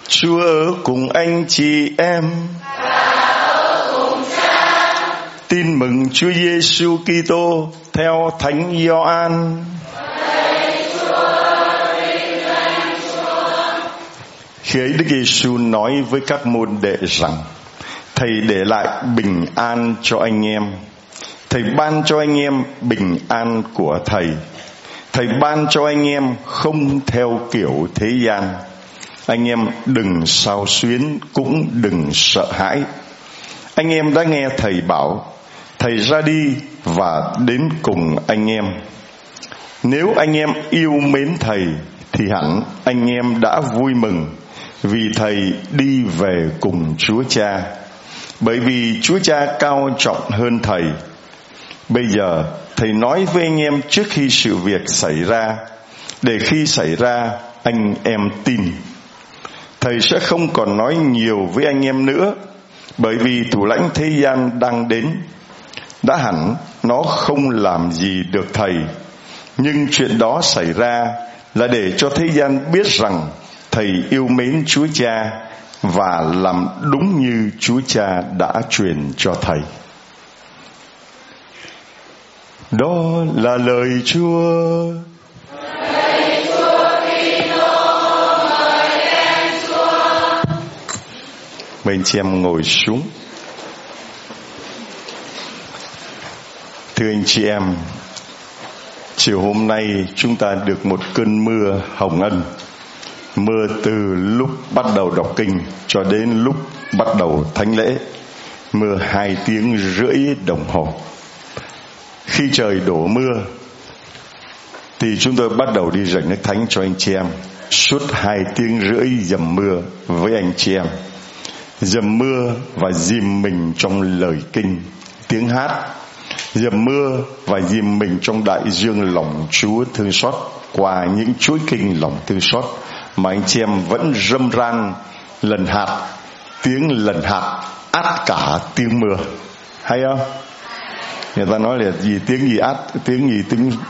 Chúa ở cùng anh chị em. Tin mừng Chúa Giêsu Kitô theo Thánh Gioan. Khi ấy Đức Giêsu nói với các môn đệ rằng: Thầy để lại bình an cho anh em. Thầy ban cho anh em bình an của Thầy. Thầy ban cho anh em không theo kiểu thế gian. Anh em đừng xao xuyến, cũng đừng sợ hãi. Anh em đã nghe Thầy bảo: Thầy ra đi và đến cùng anh em. Nếu anh em yêu mến Thầy thì hẳn anh em đã vui mừng, vì Thầy đi về cùng Chúa Cha. Bởi vì Chúa Cha cao trọng hơn Thầy. Bây giờ Thầy nói với anh em trước khi sự việc xảy ra, để khi xảy ra anh em tin. Thầy sẽ không còn nói nhiều với anh em nữa, bởi vì thủ lãnh thế gian đang đến. Đã hẳn nó không làm gì được Thầy, nhưng chuyện đó xảy ra là để cho thế gian biết rằng Thầy yêu mến Chúa Cha và làm đúng như Chúa Cha đã truyền cho Thầy. Đó là lời Chúa. Mời anh chị em ngồi xuống. Thưa anh chị em, chiều hôm nay chúng ta được một cơn mưa hồng ân. Mưa từ lúc bắt đầu đọc kinh cho đến lúc bắt đầu thánh lễ. Mưa 2 tiếng rưỡi đồng hồ. Khi trời đổ mưa thì chúng tôi bắt đầu đi rảnh nước thánh cho anh chị em. Suốt 2 tiếng rưỡi dầm mưa với anh chị em. Dầm mưa và dìm mình trong lời kinh, tiếng hát. Dầm mưa và dìm mình trong đại dương lòng Chúa thương xót, qua những chuỗi kinh lòng thương xót mà anh chị em vẫn râm ran lần hạt, tiếng lần hạt át cả tiếng mưa. Hay không? Người ta nói là gì, tiếng gì át, tiếng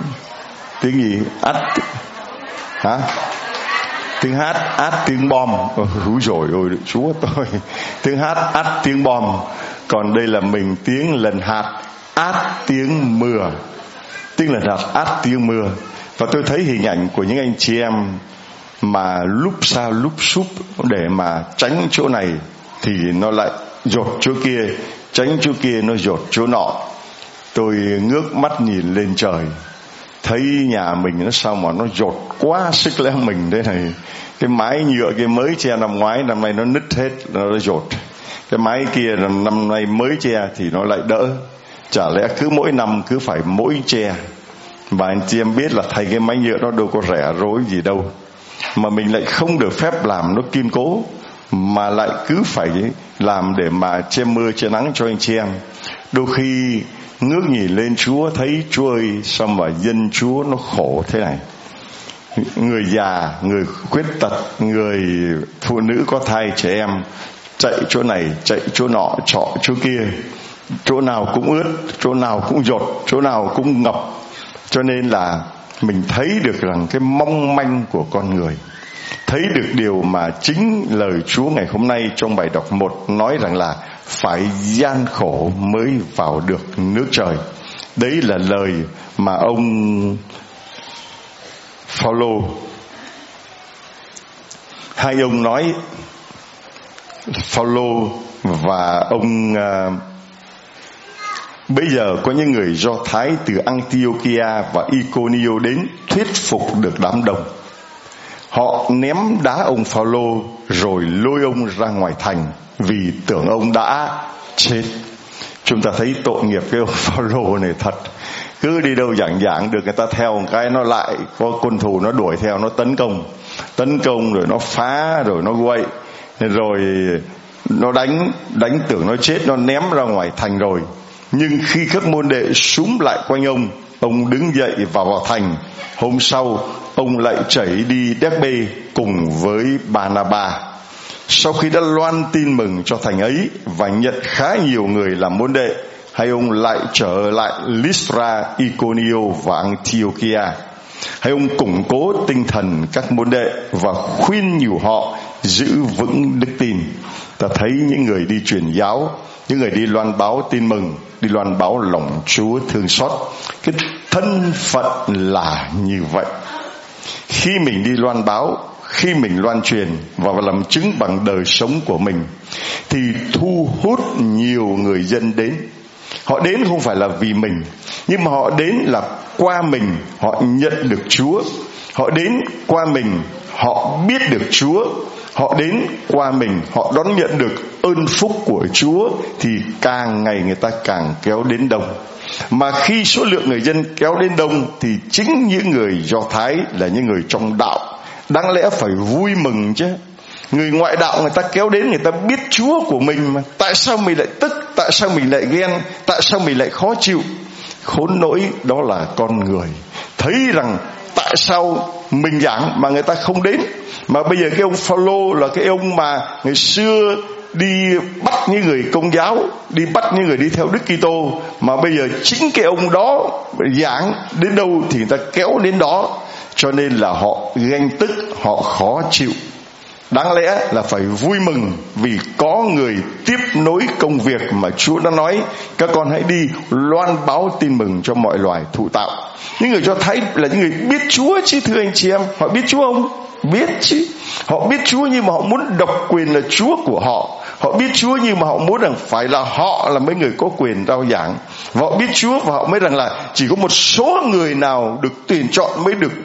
gì át hả? Tiếng hát át tiếng bom. Hú rồi ôi Chúa tôi. Tiếng hát át tiếng bom. Còn đây là mình tiếng lần hạt át tiếng mưa. Tiếng lần hạt át tiếng mưa. Và tôi thấy hình ảnh của những anh chị em mà lúc sao lúc súp, để mà tránh chỗ này thì nó lại dột chỗ kia, tránh chỗ kia nó dột chỗ nọ. Tôi ngước mắt nhìn lên trời, thấy nhà mình nó sao mà nó dột quá sức lẽ mình thế này. Cái mái nhựa kia mới che năm ngoái, năm nay nó nứt hết, nó dột. Cái mái kia năm nay mới che thì nó lại đỡ. Chả lẽ cứ mỗi năm cứ phải mỗi che. Và anh chị em biết là thay cái mái nhựa nó đâu có rẻ rối gì đâu, mà mình lại không được phép làm nó kiên cố, mà lại cứ phải làm để mà che mưa che nắng cho anh chị em. Đôi khi ngước nhìn lên Chúa, thấy Chúa ơi sao mà dân Chúa nó khổ thế này. Người già, người khuyết tật, người phụ nữ có thai, trẻ em chạy chỗ này, chạy chỗ nọ, trọ chỗ kia, chỗ nào cũng ướt, chỗ nào cũng dột, chỗ nào cũng ngập. Cho nên là mình thấy được rằng cái mong manh của con người, thấy được điều mà chính lời Chúa ngày hôm nay trong bài đọc 1 nói rằng là phải gian khổ mới vào được nước trời. Đấy là lời mà ông Phaolô, hai ông nói, Phaolô và ông bây giờ có những người Do Thái từ Antiochia và Iconio đến thuyết phục được đám đông. Họ ném đá ông Phaolô rồi lôi ông ra ngoài thành vì tưởng ông đã chết. Chúng ta thấy tội nghiệp cái ông Phaolô này thật. Cứ đi đâu giảng được, người ta theo một cái nó lại có quân thù nó đuổi theo, nó tấn công rồi nó phá, rồi nó quậy, rồi nó đánh tưởng nó chết, nó ném ra ngoài thành rồi. Nhưng khi các môn đệ súm lại quanh ông đứng dậy và vào thành. Hôm sau ông lại chảy đi Derbe cùng với Barnaba. Sau khi đã loan tin mừng cho thành ấy và nhận khá nhiều người làm môn đệ, hai ông lại trở lại Lystra, Iconio và Antiochia. Hai ông củng cố tinh thần các môn đệ và khuyên nhủ họ giữ vững đức tin. Ta thấy những người đi truyền giáo, những người đi loan báo tin mừng, đi loan báo lòng Chúa thương xót, cái thân phận là như vậy. Khi mình đi loan báo, khi mình loan truyền và làm chứng bằng đời sống của mình, thì thu hút nhiều người dân đến. Họ đến không phải là vì mình, nhưng mà họ đến là qua mình họ nhận được Chúa. Họ đến qua mình họ biết được Chúa. Họ đến qua mình họ đón nhận được ơn phúc của Chúa. Thì càng ngày người ta càng kéo đến đông. Mà khi số lượng người dân kéo đến đông, thì chính những người Do Thái là những người trong đạo đáng lẽ phải vui mừng chứ. Người ngoại đạo người ta kéo đến, người ta biết Chúa của mình mà. Tại sao mình lại tức? Tại sao mình lại ghen? Tại sao mình lại khó chịu? Khốn nỗi đó là con người. Thấy rằng tại sao mình giảng mà người ta không đến. Mà bây giờ cái ông Phaolô là cái ông mà ngày xưa đi bắt những người Công giáo, đi bắt những người đi theo Đức Kitô, mà bây giờ chính cái ông đó giảng đến đâu thì người ta kéo đến đó. Cho nên là họ ganh tức, họ khó chịu. Đáng lẽ là phải vui mừng vì có người tiếp nối công việc mà Chúa đã nói: các con hãy đi loan báo tin mừng cho mọi loài thụ tạo. Những người Do Thái là những người biết Chúa chứ thưa anh chị em. Họ biết Chúa không? Biết chứ. Họ biết Chúa nhưng mà họ muốn độc quyền là Chúa của họ. Họ biết Chúa nhưng mà họ muốn rằng phải là họ là mấy người có quyền rao giảng. Và họ biết Chúa và họ mới rằng là chỉ có một số người nào được tuyển chọn mới được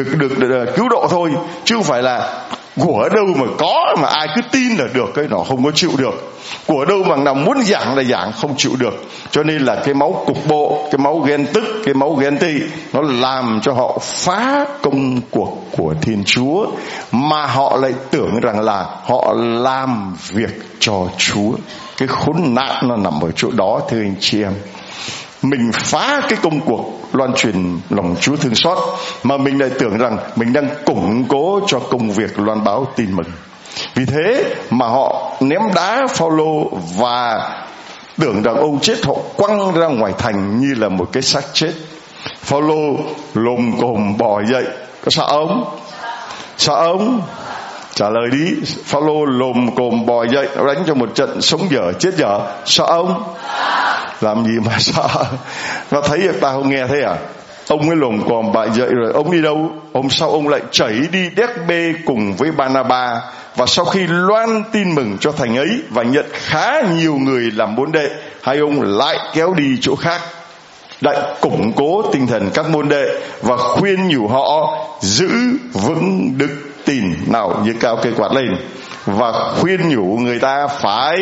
cứu độ thôi, chứ không phải là của đâu mà có mà ai cứ tin là được. Cái nó không có chịu được. Của đâu mà nào muốn giảng là giảng, không chịu được. Cho nên là cái máu cục bộ, cái máu ghen tức, cái máu ghen tị, nó làm cho họ phá công cuộc của Thiên Chúa, mà họ lại tưởng rằng là họ làm việc cho Chúa. Cái khốn nạn nó nằm ở chỗ đó thưa anh chị em. Mình phá cái công cuộc loan truyền lòng Chúa thương xót, mà mình lại tưởng rằng mình đang củng cố cho công việc loan báo tin mừng. Vì thế mà họ ném đá Phaolô và tưởng rằng ông chết, họ quăng ra ngoài thành như là một cái xác chết. Phaolô lồm cồm bò dậy. Có sợ không? Sợ không? Trả lời đi. Phaolô lồm cồm bò dậy, đánh cho một trận sống dở chết dở. Sợ không? Làm gì mà sợ? Nó thấy được ta không nghe thế à? Ông ấy lồm cồm bò dậy rồi ông đi đâu? Hôm sau ông lại chảy đi Derbe cùng với Barnaba. Và sau khi loan tin mừng cho thành ấy và nhận khá nhiều người làm môn đệ, hai ông lại kéo đi chỗ khác, lại củng cố tinh thần các môn đệ và khuyên nhủ họ giữ vững đức tin. Nào, giơ cao cây quạt lên. Và khuyên nhủ người ta phải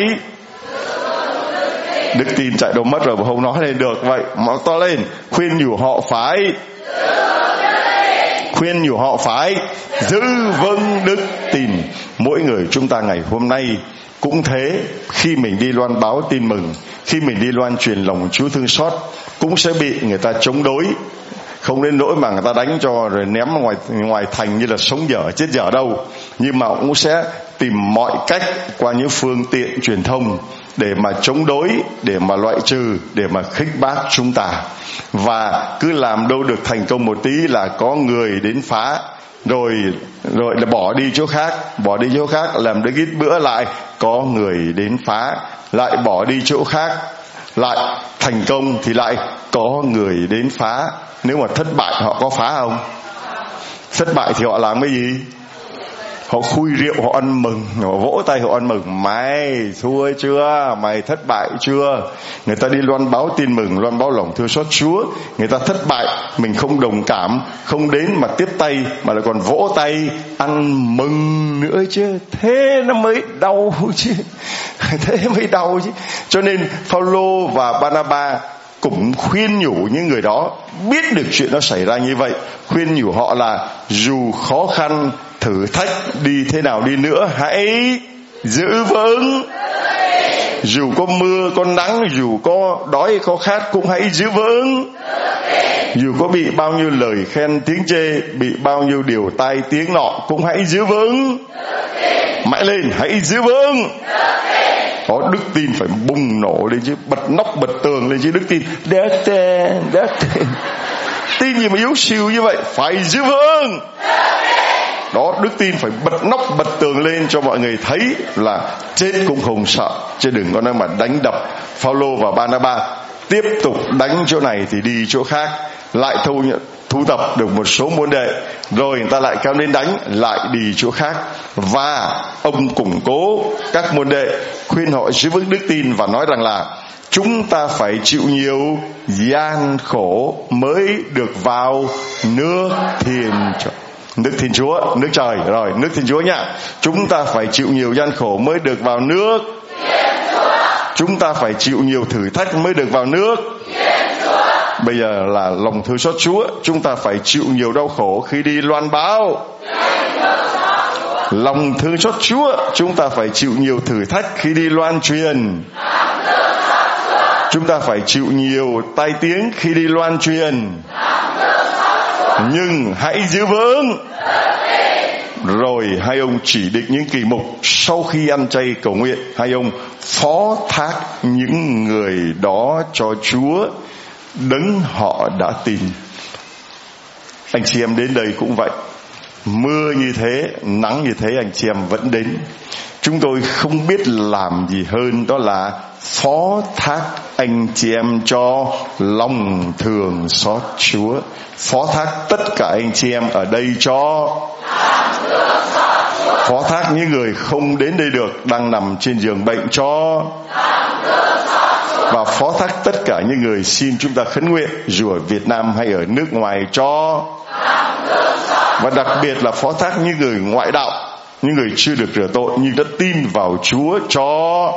đức tin. Chạy đâu mất rồi mà không nói lên được. Vậy mà to lên. Khuyên nhủ họ phải giữ vững đức tin. Mỗi người chúng ta ngày hôm nay cũng thế. Khi mình đi loan báo tin mừng, khi mình đi loan truyền lòng Chúa thương xót, cũng sẽ bị người ta chống đối. Không đến nỗi mà người ta đánh cho rồi ném ngoài thành như là sống dở chết dở đâu. Nhưng mà cũng sẽ tìm mọi cách qua những phương tiện truyền thông để mà chống đối, để mà loại trừ, để mà khích bác chúng ta. Và cứ làm đâu được thành công một tí là có người đến phá, rồi là bỏ đi chỗ khác, làm đến ít bữa lại có người đến phá, lại bỏ đi chỗ khác, lại thành công thì lại có người đến phá. Nếu mà thất bại họ có phá không? Thất bại thì họ làm cái gì? Họ khui rượu, họ ăn mừng, họ vỗ tay, họ ăn mừng. Mày thua chưa? Mày thất bại chưa? Người ta đi loan báo tin mừng, loan báo lòng thương xót Chúa. Người ta thất bại, mình không đồng cảm, không đến mà tiếp tay, mà lại còn vỗ tay, ăn mừng nữa chứ. Thế nó mới đau chứ. Thế mới đau chứ. Cho nên Phaolô và Barnaba cũng khuyên nhủ những người đó, biết được chuyện nó xảy ra như vậy, khuyên nhủ họ là dù khó khăn, thử thách đi thế nào đi nữa, hãy giữ vững. Dù có mưa, có nắng, dù có đói, có khát, cũng hãy giữ vững. Dù có bị bao nhiêu lời khen tiếng chê, bị bao nhiêu điều tai tiếng nọ, cũng hãy giữ vững. Mãi lên, hãy giữ vững. Có đức tin phải bùng nổ lên chứ, bật nóc bật tường lên chứ. Đức tin tin gì mà yếu xìu như vậy? Phải giữ vững. Đó, đức tin phải bật nóc bật tường lên cho mọi người thấy là chết cũng không sợ, chứ đừng có nói mà đánh đập. Phao-lô và Ba-na-ba tiếp tục đánh chỗ này thì đi chỗ khác, lại thu tập được một số môn đệ, rồi người ta lại kéo lên đánh, lại đi chỗ khác. Và ông củng cố các môn đệ, khuyên họ giữ vững đức tin và nói rằng là chúng ta phải chịu nhiều gian khổ mới được vào nước Thiên Chúa, nước trời. Rồi, nước Thiên Chúa nha. Chúng ta phải chịu nhiều gian khổ mới được vào nước Thiên Chúa. Chúng ta phải chịu nhiều thử thách mới được vào nước Thiên Chúa. Bây giờ là lòng thương xót Chúa. Chúng ta phải chịu nhiều đau khổ khi đi loan báo. Lòng thương xót Chúa. Chúng ta phải chịu nhiều thử thách khi đi loan truyền. Chúng ta phải chịu nhiều tai tiếng khi đi loan truyền. Nhưng hãy giữ vững. Rồi hai ông chỉ định những kỳ mục sau khi ăn chay cầu nguyện. Hai ông phó thác những người đó cho Chúa đấng họ đã tin. Anh chị em đến đây cũng vậy. Mưa như thế, nắng như thế, anh chị em vẫn đến. Chúng tôi không biết làm gì hơn, đó là phó thác anh chị em cho lòng thương xót Chúa. Phó thác tất cả anh chị em ở đây cho. Phó thác những người không đến đây được, đang nằm trên giường bệnh cho. Và phó thác tất cả những người xin chúng ta khấn nguyện, dù ở Việt Nam hay ở nước ngoài cho. Và đặc biệt là phó thác những người ngoại đạo, những người chưa được rửa tội nhưng đã tin vào Chúa cho.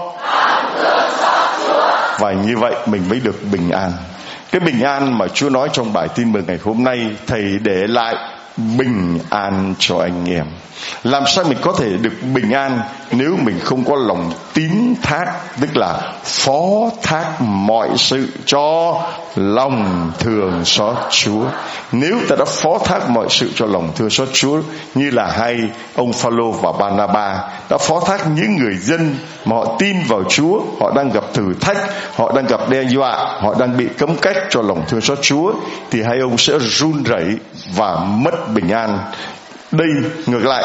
Và như vậy mình mới được bình an. Cái bình an mà Chúa nói trong bài tin mừng ngày hôm nay, Thầy để lại bình an cho anh em. Làm sao mình có thể được bình an nếu mình không có lòng tín thác, tức là phó thác mọi sự cho lòng thương xót Chúa. Nếu ta đã phó thác mọi sự cho lòng thương xót Chúa, như là hai ông Phao-lô và Ba-na-ba đã phó thác những người dân mà họ tin vào Chúa, họ đang gặp thử thách, họ đang gặp đe dọa, họ đang bị cấm cách cho lòng thương xót Chúa, thì hai ông sẽ run rẩy và mất bình an. Đây ngược lại,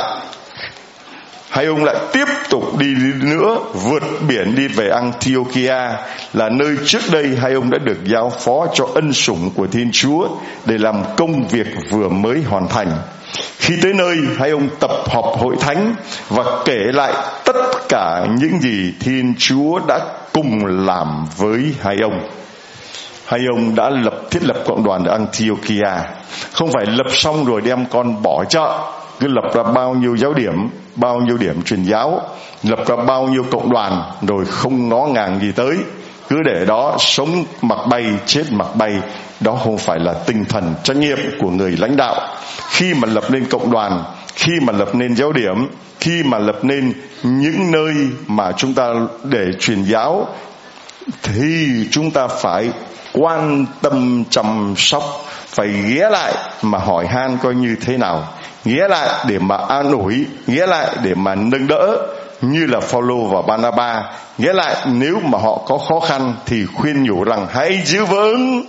hai ông lại tiếp tục đi nữa, vượt biển đi về Antiochia, là nơi trước đây hai ông đã được giao phó cho ân sủng của Thiên Chúa để làm công việc vừa mới hoàn thành. Khi tới nơi, hai ông tập họp hội thánh và kể lại tất cả những gì Thiên Chúa đã cùng làm với hai ông. Hai ông đã thiết lập cộng đoàn ở Antiochia. Không phải lập xong rồi đem con bỏ chợ, cứ lập ra bao nhiêu giáo điểm, bao nhiêu điểm truyền giáo, lập ra bao nhiêu cộng đoàn rồi không ngó ngàng gì tới, cứ để đó sống mặc bay chết mặc bay. Đó không phải là tinh thần trách nhiệm của người lãnh đạo. Khi mà lập nên cộng đoàn, khi mà lập nên giáo điểm, khi mà lập nên những nơi mà chúng ta để truyền giáo, thì chúng ta phải quan tâm chăm sóc, phải ghé lại mà hỏi han coi như thế nào, ghé lại để mà an ủi, ghé lại để mà nâng đỡ, như là Phao-lô và Ba-na-ba. Ghé lại nếu mà họ có khó khăn thì khuyên nhủ rằng hãy giữ vững.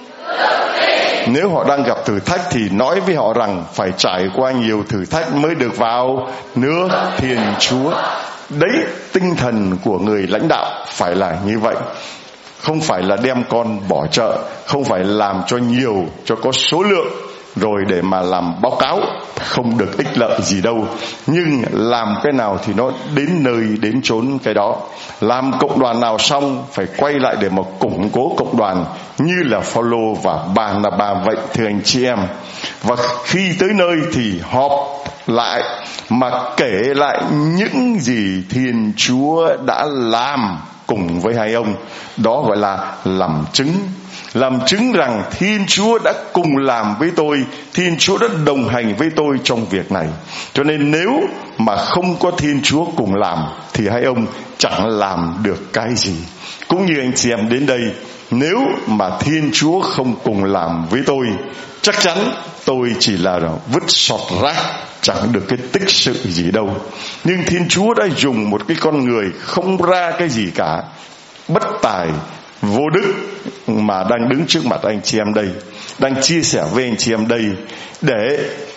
Nếu họ đang gặp thử thách thì nói với họ rằng phải trải qua nhiều thử thách mới được vào nước Thiên Chúa. Đấy, tinh thần của người lãnh đạo phải là như vậy. Không phải là đem con bỏ chợ, không phải làm cho nhiều, cho có số lượng rồi để mà làm báo cáo, không được ích lợi gì đâu. Nhưng làm cái nào thì nó đến nơi đến chốn cái đó. Làm cộng đoàn nào xong phải quay lại để mà củng cố cộng đoàn, như là Phao-lô và Ba-na-ba vậy, thưa anh chị em. Và khi tới nơi thì họp lại mà kể lại những gì Thiên Chúa đã làm cùng với hai ông. Đó gọi là làm chứng. Làm chứng rằng Thiên Chúa đã cùng làm với tôi, Thiên Chúa đã đồng hành với tôi trong việc này. Cho nên nếu mà không có Thiên Chúa cùng làm thì hai ông chẳng làm được cái gì. Cũng như anh chị em đến đây, nếu mà Thiên Chúa không cùng làm với tôi, chắc chắn tôi chỉ là vứt sọt rác, chẳng được cái tích sự gì đâu. Nhưng Thiên Chúa đã dùng một cái con người không ra cái gì cả, bất tài, vô đức, mà đang đứng trước mặt anh chị em đây, đang chia sẻ với anh chị em đây, để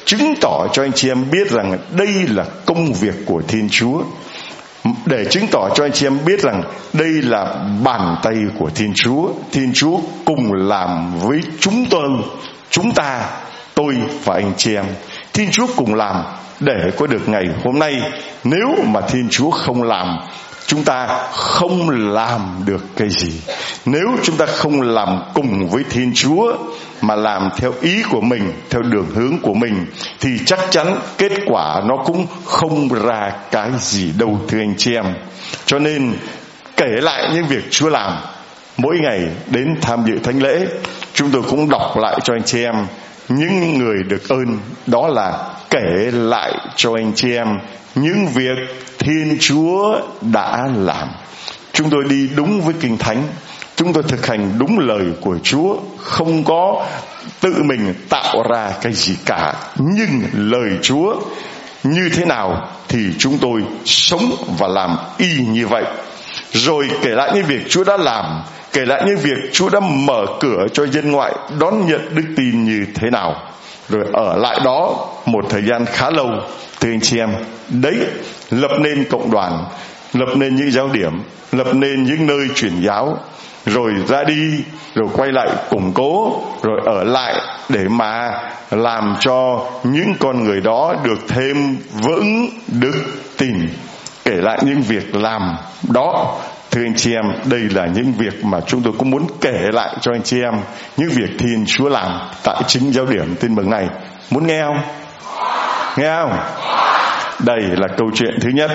chứng tỏ cho anh chị em biết rằng đây là công việc của Thiên Chúa, để chứng tỏ cho anh chị em biết rằng đây là bàn tay của Thiên Chúa. Thiên Chúa cùng làm với chúng ta, tôi và anh chị em. Thiên Chúa cùng làm để có được ngày hôm nay. Nếu mà Thiên Chúa không làm, chúng ta không làm được cái gì. Nếu chúng ta không làm cùng với Thiên Chúa mà làm theo ý của mình, theo đường hướng của mình, thì chắc chắn kết quả nó cũng không ra cái gì đâu, thưa anh chị em. Cho nên kể lại những việc Chúa làm. Mỗi ngày đến tham dự thánh lễ, chúng tôi cũng đọc lại cho anh chị em những người được ơn. Đó là kể lại cho anh chị em những việc Thiên Chúa đã làm. Chúng tôi đi đúng với Kinh Thánh, chúng tôi thực hành đúng lời của Chúa, không có tự mình tạo ra cái gì cả. Nhưng lời Chúa như thế nào thì chúng tôi sống và làm y như vậy. Rồi kể lại những việc Chúa đã làm, kể lại những việc Chúa đã mở cửa cho dân ngoại đón nhận đức tin như thế nào. Rồi ở lại đó một thời gian khá lâu, thưa anh chị em. Đấy, lập nên cộng đoàn, lập nên những giáo điểm, lập nên những nơi truyền giáo, rồi ra đi, rồi quay lại củng cố, rồi ở lại để mà làm cho những con người đó được thêm vững đức tin. Kể lại những việc làm đó, thưa anh chị em, đây là những việc mà chúng tôi cũng muốn kể lại cho anh chị em, những việc Thiên Chúa làm tại chính giáo điểm Tin Mừng này. Muốn nghe không? Nghe không? Đây là câu chuyện thứ nhất,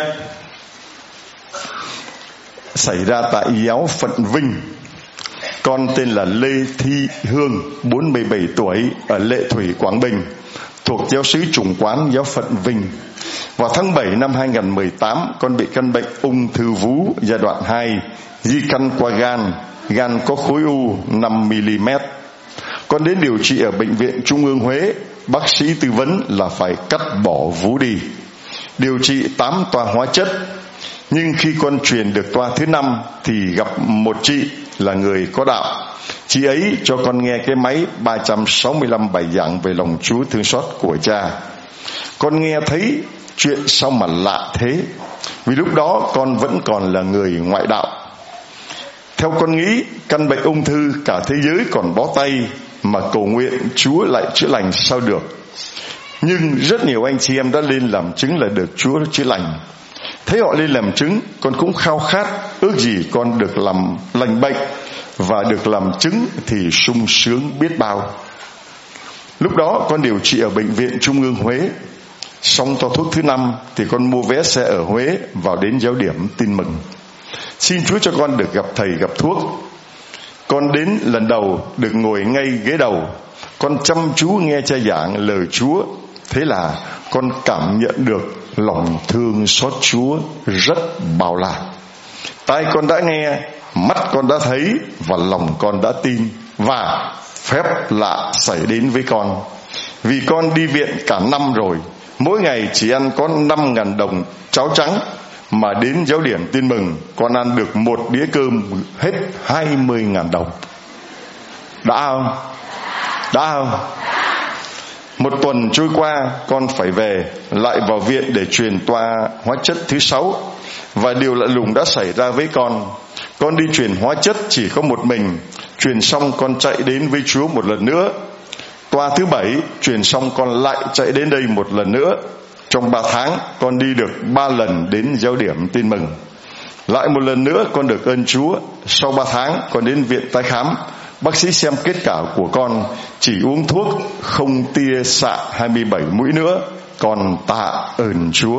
xảy ra tại giáo phận Vinh. Con tên là Lê Thi Hương, 47 tuổi, ở Lệ Thủy, Quảng Bình, thuộc giáo xứ Trùng Quán, giáo phận Vinh. Vào tháng 7 năm 2018, con bị căn bệnh ung thư vú giai đoạn 2, di căn qua gan có khối u 5mm. Con đến điều trị ở Bệnh viện Trung ương Huế, bác sĩ tư vấn là phải cắt bỏ vú đi. Điều trị 8 toa hóa chất. Nhưng khi con truyền được toa thứ 5 thì gặp một chị là người có đạo. Chị ấy cho con nghe cái máy 365 bài giảng về lòng Chúa thương xót của Cha. Con nghe thấy chuyện sao mà lạ thế, vì lúc đó con vẫn còn là người ngoại đạo. Theo con nghĩ, căn bệnh ung thư cả thế giới còn bó tay, mà cầu nguyện Chúa lại chữa lành sao được. Nhưng rất nhiều anh chị em đã lên làm chứng là được Chúa chữa lành. Thấy họ lên làm chứng, con cũng khao khát, ước gì con được làm lành bệnh và được làm chứng thì sung sướng biết bao. Lúc đó con điều trị ở Bệnh viện Trung ương Huế. Xong toa thuốc thứ 5 thì con mua vé xe ở Huế vào đến giáo điểm Tin Mừng. Xin Chúa cho con được gặp thầy gặp thuốc. Con đến lần đầu được ngồi ngay ghế đầu. Con chăm chú nghe cha giảng lời Chúa. Thế là con cảm nhận được lòng thương xót Chúa rất bao la. Tai con đã nghe, mắt con đã thấy và lòng con đã tin. Và phép lạ xảy đến với con. Vì con đi viện cả năm rồi, mỗi ngày chỉ ăn có 5.000 đồng cháo trắng, mà đến giáo điểm Tin Mừng con ăn được một đĩa cơm hết 20.000 đồng. Đã không? Đã không? Một tuần trôi qua, con phải về lại vào viện để truyền toa hóa chất thứ 6. Và điều lạ lùng đã xảy ra với con. Con đi truyền hóa chất chỉ có một mình. Truyền xong con chạy đến với Chúa một lần nữa. Toa thứ 7 truyền xong con lại chạy đến đây một lần nữa. Trong 3 tháng con đi được 3 lần đến giáo điểm Tin Mừng. Lại một lần nữa con được ơn Chúa. Sau 3 tháng con đến viện tái khám. Bác sĩ xem kết quả của con, chỉ uống thuốc, không tia xạ 27 mũi nữa. Con tạ ơn Chúa.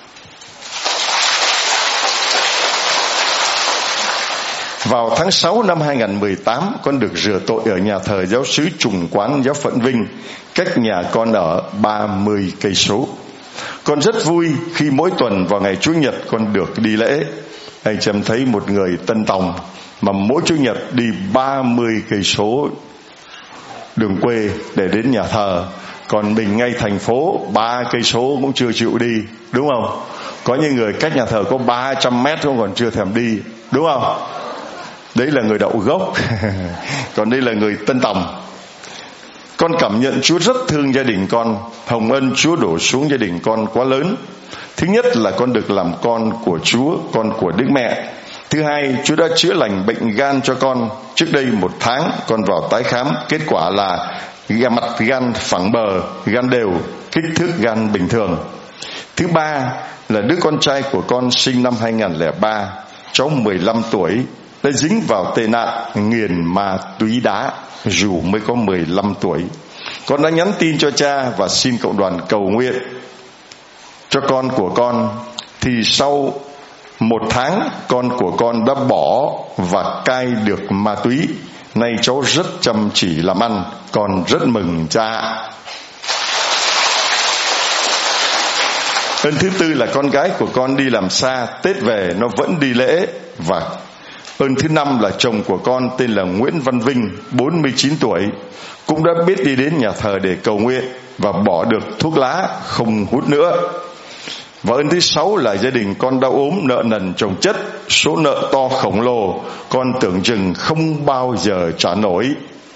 Vào tháng 6 năm 2018, con được rửa tội ở nhà thờ giáo xứ Trùng Quán, giáo phận Vinh, cách nhà con ở 30 cây số. Con rất vui khi mỗi tuần vào ngày Chủ nhật con được đi lễ. Anh chị em thấy một người Tân Tòng mà mỗi Chủ nhật đi 30 cây số đường quê để đến nhà thờ. Còn mình ngay thành phố 3 cây số cũng chưa chịu đi, đúng không? Có những người cách nhà thờ có 300 mét cũng còn chưa thèm đi, đúng không? Đấy là người đậu gốc. Còn đây là người Tân Tòng. Con cảm nhận Chúa rất thương gia đình con. Hồng ân Chúa đổ xuống gia đình con quá lớn. Thứ nhất là con được làm con của Chúa, con của Đức Mẹ. Thứ hai, Chúa đã chữa lành bệnh gan cho con. Trước đây 1 tháng con vào tái khám, kết quả là mặt gan phẳng bờ, gan đều, kích thước gan bình thường. Thứ ba là đứa con trai của con sinh năm 2003, cháu 15 tuổi, đã dính vào tệ nạn nghiền ma túy đá dù mới có 15 tuổi. Con đã nhắn tin cho cha và xin cộng đoàn cầu nguyện cho con của con. Thì sau 1 tháng, con của con đã bỏ và cai được ma túy. Nay cháu rất chăm chỉ làm ăn, con rất mừng cha. Ơn thứ tư là con gái của con đi làm xa, Tết về nó vẫn đi lễ. Và ơn thứ năm là chồng của con tên là Nguyễn Văn Vinh, 49 tuổi, cũng đã biết đi đến nhà thờ để cầu nguyện và bỏ được thuốc lá, không hút nữa. Và ơn thứ 6 là gia đình con đau ốm, nợ nần chồng chất, số nợ to khổng lồ, con tưởng chừng không bao giờ trả nổi.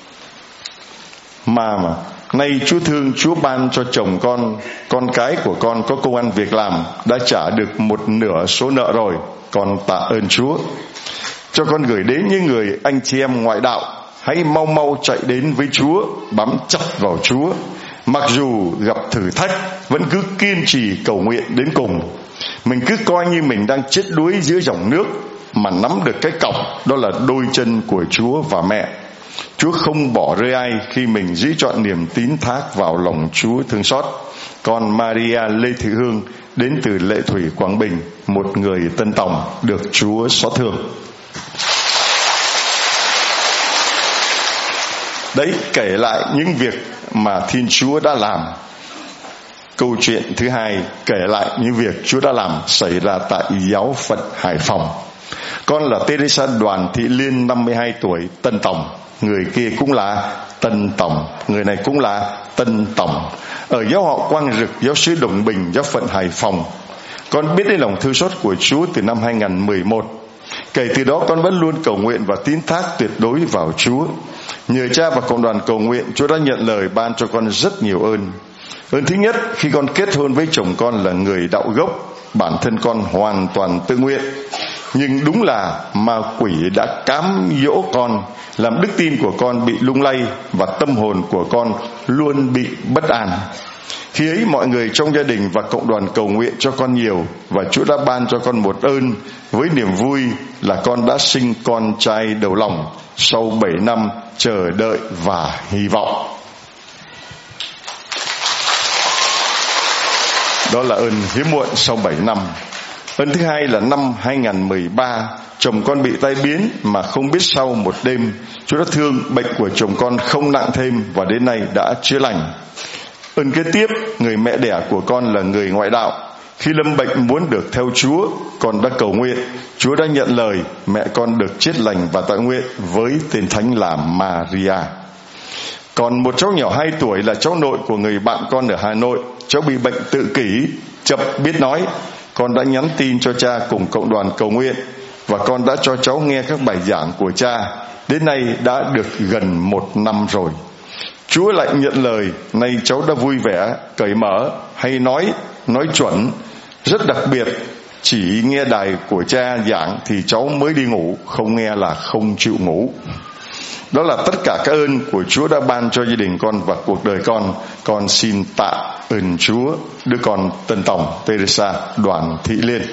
Mà nay Chúa thương, Chúa ban cho chồng con cái của con có công ăn việc làm, đã trả được 1/2 số nợ rồi. Con tạ ơn Chúa. Cho con gửi đến những người anh chị em ngoại đạo, hãy mau mau chạy đến với Chúa, bám chặt vào Chúa. Mặc dù gặp thử thách, vẫn cứ kiên trì cầu nguyện đến cùng. Mình cứ coi như mình đang chết đuối giữa dòng nước, mà nắm được cái cọc, đó là đôi chân của Chúa và mẹ. Chúa không bỏ rơi ai khi mình giữ trọn niềm tín thác vào lòng Chúa thương xót. Con Maria Lê Thị Hương đến từ Lệ Thủy, Quảng Bình, một người Tân Tòng được Chúa xót thương. Đấy, kể lại những việc mà Thiên Chúa đã làm. Câu chuyện thứ hai kể lại những việc Chúa đã làm xảy ra tại giáo phận Hải Phòng. Con là Teresa Đoàn Thị Liên, 52 tuổi, Tân Tòng. Người kia cũng là Tân Tòng, người này cũng là Tân Tòng, ở giáo họ Quang Rực, giáo xứ Đồng Bình, giáo phận Hải Phòng. Con biết đến lòng thương xót của Chúa từ năm 2011. Kể từ đó con vẫn luôn cầu nguyện và tín thác tuyệt đối vào Chúa. Nhờ cha và cộng đoàn cầu nguyện, Chúa đã nhận lời ban cho con rất nhiều ơn. Ơn thứ nhất, khi con kết hôn với chồng con là người đạo gốc, bản thân con hoàn toàn tự nguyện. Nhưng đúng là ma quỷ đã cám dỗ con, làm đức tin của con bị lung lay và tâm hồn của con luôn bị bất an. Khi ấy mọi người trong gia đình và cộng đoàn cầu nguyện cho con nhiều, và Chúa đã ban cho con một ơn với niềm vui là con đã sinh con trai đầu lòng sau 7 năm chờ đợi và hy vọng. Đó là ơn hiếm muộn sau 7 năm. Ơn thứ hai là năm 2013, chồng con bị tai biến mà không biết sau một đêm Chúa đã thương, bệnh của chồng con không nặng thêm và đến nay đã chữa lành. Ơn kế tiếp, người mẹ đẻ của con là người ngoại đạo. Khi lâm bệnh muốn được theo Chúa, con đã cầu nguyện. Chúa đã nhận lời, mẹ con được chết lành và tạ nguyện với tên thánh là Maria. Còn một cháu nhỏ 2 tuổi là cháu nội của người bạn con ở Hà Nội. Cháu bị bệnh tự kỷ, chậm biết nói. Con đã nhắn tin cho cha cùng cộng đoàn cầu nguyện, và con đã cho cháu nghe các bài giảng của cha. Đến nay đã được gần 1 năm rồi. Chúa lại nhận lời, nay cháu đã vui vẻ, cởi mở, hay nói chuẩn. Rất đặc biệt, chỉ nghe đài của cha giảng thì cháu mới đi ngủ, không nghe là không chịu ngủ. Đó là tất cả các ơn của Chúa đã ban cho gia đình con và cuộc đời con. Con xin tạ ơn Chúa. Đứa con Tân Tòng Teresa Đoàn Thị Liên.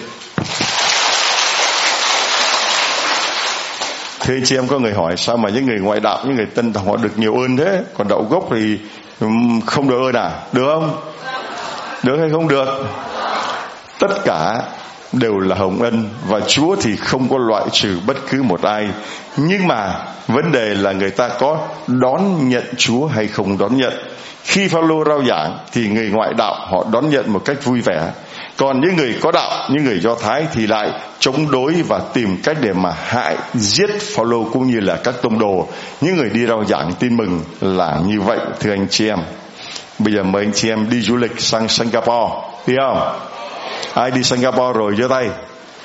Thế chị em có người hỏi sao mà những người ngoại đạo, những người Tân Tòng họ được nhiều ơn thế, còn đạo gốc thì không được ơn à? Được không? Được hay không được? Tất cả đều là hồng ân, và Chúa thì không có loại trừ bất cứ một ai. Nhưng mà vấn đề là người ta có đón nhận Chúa hay không đón nhận. Khi Phaolô rao giảng thì người ngoại đạo họ đón nhận một cách vui vẻ, còn những người có đạo, những người Do Thái thì lại chống đối và tìm cách để mà hại giết Phaolô cũng như là các tông đồ. Những người đi rao giảng tin mừng là như vậy, thưa anh chị em. Bây giờ mời anh chị em đi du lịch sang Singapore, đi không? Ai đi Singapore rồi giơ tay.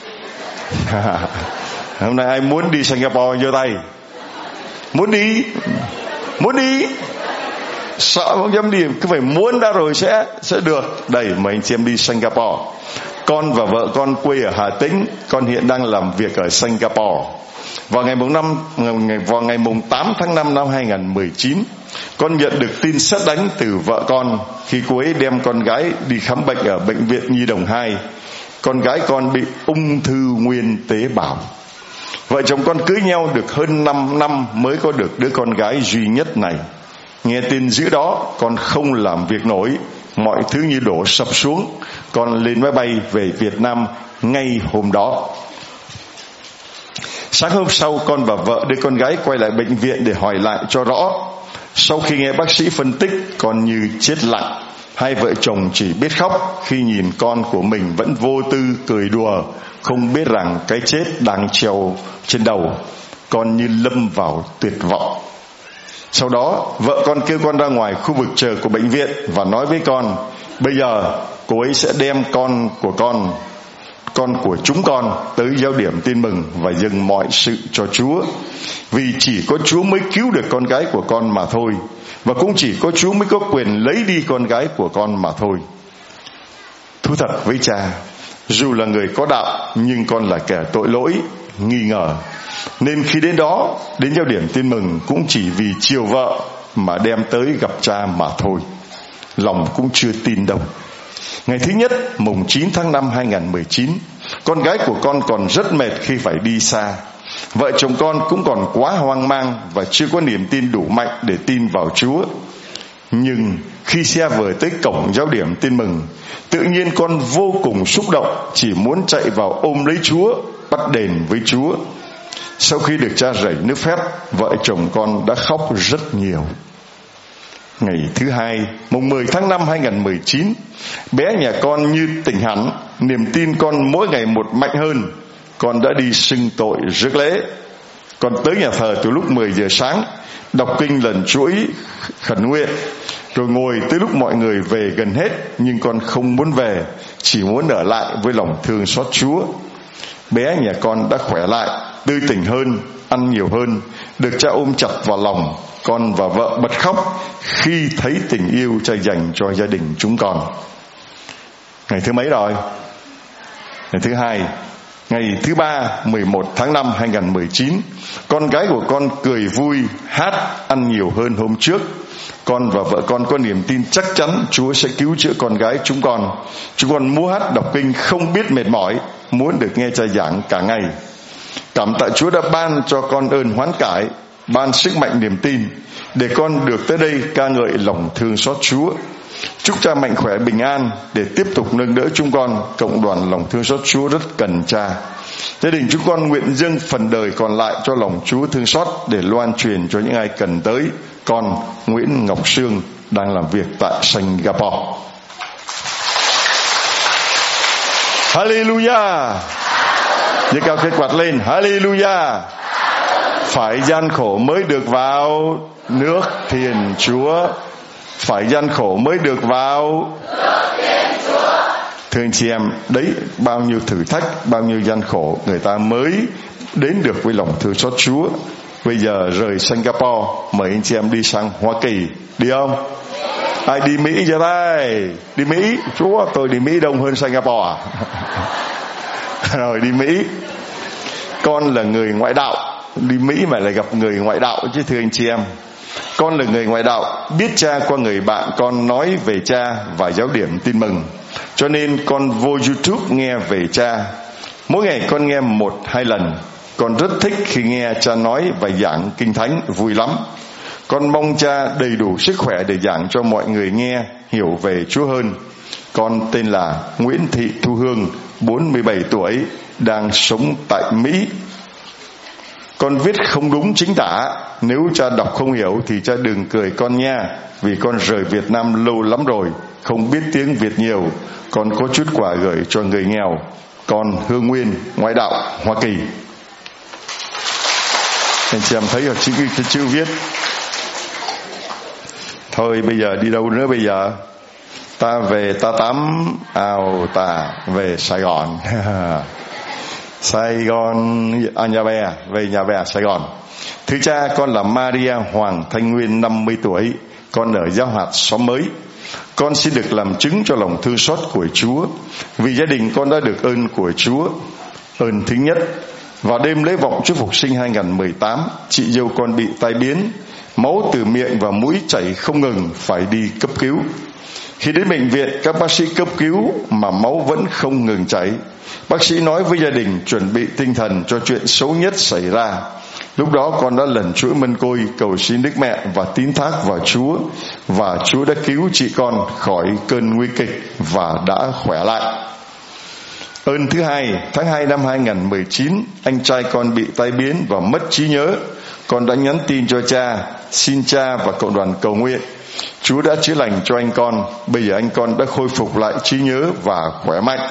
Hôm nay ai muốn đi Singapore giơ tay. Muốn đi. sợ không dám đi, cứ phải muốn đã rồi sẽ được. Đây mời anh chị em đi Singapore. Con và vợ con quê ở Hà Tĩnh, con hiện đang làm việc ở Singapore. Vào ngày mùng 8 tháng 5 năm 2019, con nhận được tin sét đánh từ vợ con khi cô ấy đem con gái đi khám bệnh ở bệnh viện Nhi đồng 2. Con gái con bị ung thư nguyên tế bào. Vợ chồng con cưới nhau được hơn 5 năm mới có được đứa con gái duy nhất này. Nghe tin dữ đó, con không làm việc nổi, mọi thứ như đổ sập xuống. Con lên máy bay về Việt Nam ngay hôm đó. Sáng hôm sau, con và vợ đưa con gái quay lại bệnh viện để hỏi lại cho rõ. Sau khi nghe bác sĩ phân tích, con như chết lặng. Hai vợ chồng chỉ biết khóc khi nhìn con của mình vẫn vô tư cười đùa, không biết rằng cái chết đang treo trên đầu. Con như lâm vào tuyệt vọng. Sau đó, vợ con kêu con ra ngoài khu vực chờ của bệnh viện và nói với con, bây giờ cô ấy sẽ đem con của chúng con tới giáo điểm tin mừng và dâng mọi sự cho Chúa. Vì chỉ có Chúa mới cứu được con gái của con mà thôi, và cũng chỉ có Chúa mới có quyền lấy đi con gái của con mà thôi. Thú thật với cha, dù là người có đạo nhưng con là kẻ tội lỗi, nghi ngờ, nên khi đến giáo điểm tin mừng cũng chỉ vì chiều vợ mà đem tới gặp cha mà thôi. Lòng cũng chưa tin đâu. Ngày thứ nhất, mùng 9 tháng 5 2019, con gái của con còn rất mệt khi phải đi xa. Vợ chồng con cũng còn quá hoang mang và chưa có niềm tin đủ mạnh để tin vào Chúa. Nhưng khi xe vừa tới cổng giáo điểm tin mừng, tự nhiên con vô cùng xúc động, chỉ muốn chạy vào ôm lấy Chúa, bắt đền với Chúa. Sau khi được cha rẩy nước phép, vợ chồng con đã khóc rất nhiều. Ngày thứ hai, mùng 10 tháng 5 2019, bé nhà con như tỉnh hẳn, niềm tin con mỗi ngày một mạnh hơn. Con đã đi xưng tội rước lễ. Con tới nhà thờ từ lúc 10 giờ sáng, đọc kinh lần chuỗi khẩn nguyện, rồi ngồi tới lúc mọi người về gần hết. Nhưng con không muốn về, chỉ muốn ở lại với lòng thương xót Chúa. Bé nhà con đã khỏe lại, tươi tỉnh hơn, ăn nhiều hơn, được cha ôm chặt vào lòng. Con và vợ bật khóc khi thấy tình yêu cha dành cho gia đình chúng con. Ngày thứ mấy rồi? Ngày thứ hai. Ngày thứ ba, 11 tháng 5 2019, con gái của con cười vui, hát, ăn nhiều hơn hôm trước. Con và vợ con có niềm tin chắc chắn Chúa sẽ cứu chữa con gái chúng con. Chúng con múa hát đọc kinh không biết mệt mỏi, muốn được nghe cha giảng cả ngày. Cảm tạ Chúa đã ban cho con ơn hoán cải, ban sức mạnh niềm tin để con được tới đây ca ngợi lòng thương xót Chúa. Chúc cha mạnh khỏe bình an để tiếp tục nâng đỡ chúng con. Cộng đoàn lòng thương xót Chúa rất cần cha. Gia đình chúng con nguyện dâng phần đời còn lại cho lòng Chúa thương xót để loan truyền cho những ai cần tới. Con Nguyễn Ngọc Sương đang làm việc tại Singapore. Hallelujah. Giơ cao cái quạt lên. Hallelujah. Phải gian khổ mới được vào nước Thiên Chúa. Phải gian khổ mới được vào nước Thiên Chúa. Thưa anh chị em, đấy, bao nhiêu thử thách, bao nhiêu gian khổ người ta mới đến được với lòng thương xót Chúa. Bây giờ rời Singapore, mời anh chị em đi sang Hoa Kỳ. Đi không? Ai đi Mỹ cho tay? Đi Mỹ? Chúa, tôi đi Mỹ đông hơn Singapore à? Rồi đi Mỹ. Con là người ngoại đạo, đi Mỹ mà lại gặp người ngoại đạo chứ thưa anh chị em. Con là người ngoại đạo, biết cha qua người bạn con nói về cha và giáo điểm tin mừng, cho nên con vô YouTube nghe về cha. Mỗi ngày con nghe 1-2 lần. Con rất thích khi nghe cha nói và giảng kinh thánh, vui lắm. Con mong cha đầy đủ sức khỏe để giảng cho mọi người nghe hiểu về Chúa hơn. Con tên là Nguyễn Thị Thu Hương, 47 tuổi, đang sống tại Mỹ. Con viết không đúng chính tả, nếu cha đọc không hiểu thì cha đừng cười con nha, vì con rời Việt Nam lâu lắm rồi, không biết tiếng Việt nhiều. Con có chút quà gửi cho người nghèo. Con Hương Nguyên, ngoại đạo, Hoa Kỳ. Anh chị em thấy rồi, cái chữ viết. Thôi bây giờ đi đâu nữa bây giờ? Ta về ta tắm ao ta về Sài Gòn. Sài Gòn, nhà bè, về nhà bè Sài Gòn. Thưa cha, con là Maria Hoàng Thanh Nguyên, 50 tuổi, con ở Giao Hạt xóm mới. Con xin được làm chứng cho lòng thương xót của Chúa, vì gia đình con đã được ơn của Chúa. Ơn thứ nhất, vào đêm lễ vọng chúc phục sinh 2018, chị dâu con bị tai biến, máu từ miệng và mũi chảy không ngừng, phải đi cấp cứu. Khi đến bệnh viện, các bác sĩ cấp cứu mà máu vẫn không ngừng chảy. Bác sĩ nói với gia đình chuẩn bị tinh thần cho chuyện xấu nhất xảy ra. Lúc đó con đã lần chuỗi mân côi cầu xin Đức Mẹ và tín thác vào Chúa, và Chúa đã cứu chị con khỏi cơn nguy kịch và đã khỏe lại. Ơn thứ hai, tháng 2 năm 2019, anh trai con bị tai biến và mất trí nhớ. Con đã nhắn tin cho cha, xin cha và cộng đoàn cầu nguyện. Chúa đã chữa lành cho anh con. Bây giờ anh con đã khôi phục lại trí nhớ và khỏe mạnh.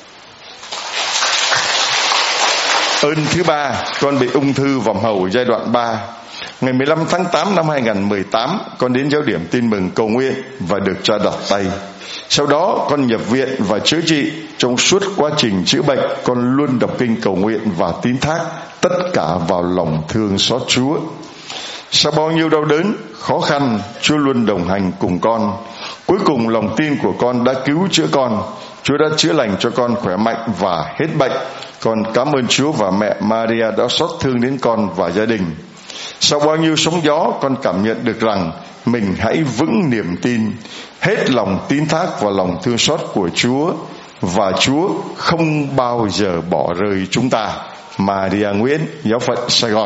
Ơn thứ ba, con bị ung thư vòm hầu giai đoạn 3. Ngày 15 tháng 8 năm 2018, con đến giáo điểm tin mừng cầu nguyện và được cha đặt tay. Sau đó con nhập viện và chữa trị. Trong suốt quá trình chữa bệnh, con luôn đọc kinh cầu nguyện và tín thác, tất cả vào lòng thương xót Chúa. Sau bao nhiêu đau đớn, khó khăn, Chúa luôn đồng hành cùng con. Cuối cùng lòng tin của con đã cứu chữa con. Chúa đã chữa lành cho con khỏe mạnh và hết bệnh. Con cảm ơn Chúa và mẹ Maria đã xót thương đến con và gia đình. Sau bao nhiêu sóng gió, con cảm nhận được rằng mình hãy vững niềm tin, hết lòng tín thác vào lòng thương xót của Chúa, và Chúa không bao giờ bỏ rơi chúng ta. Maria Nguyễn, Giáo phận Sài Gòn.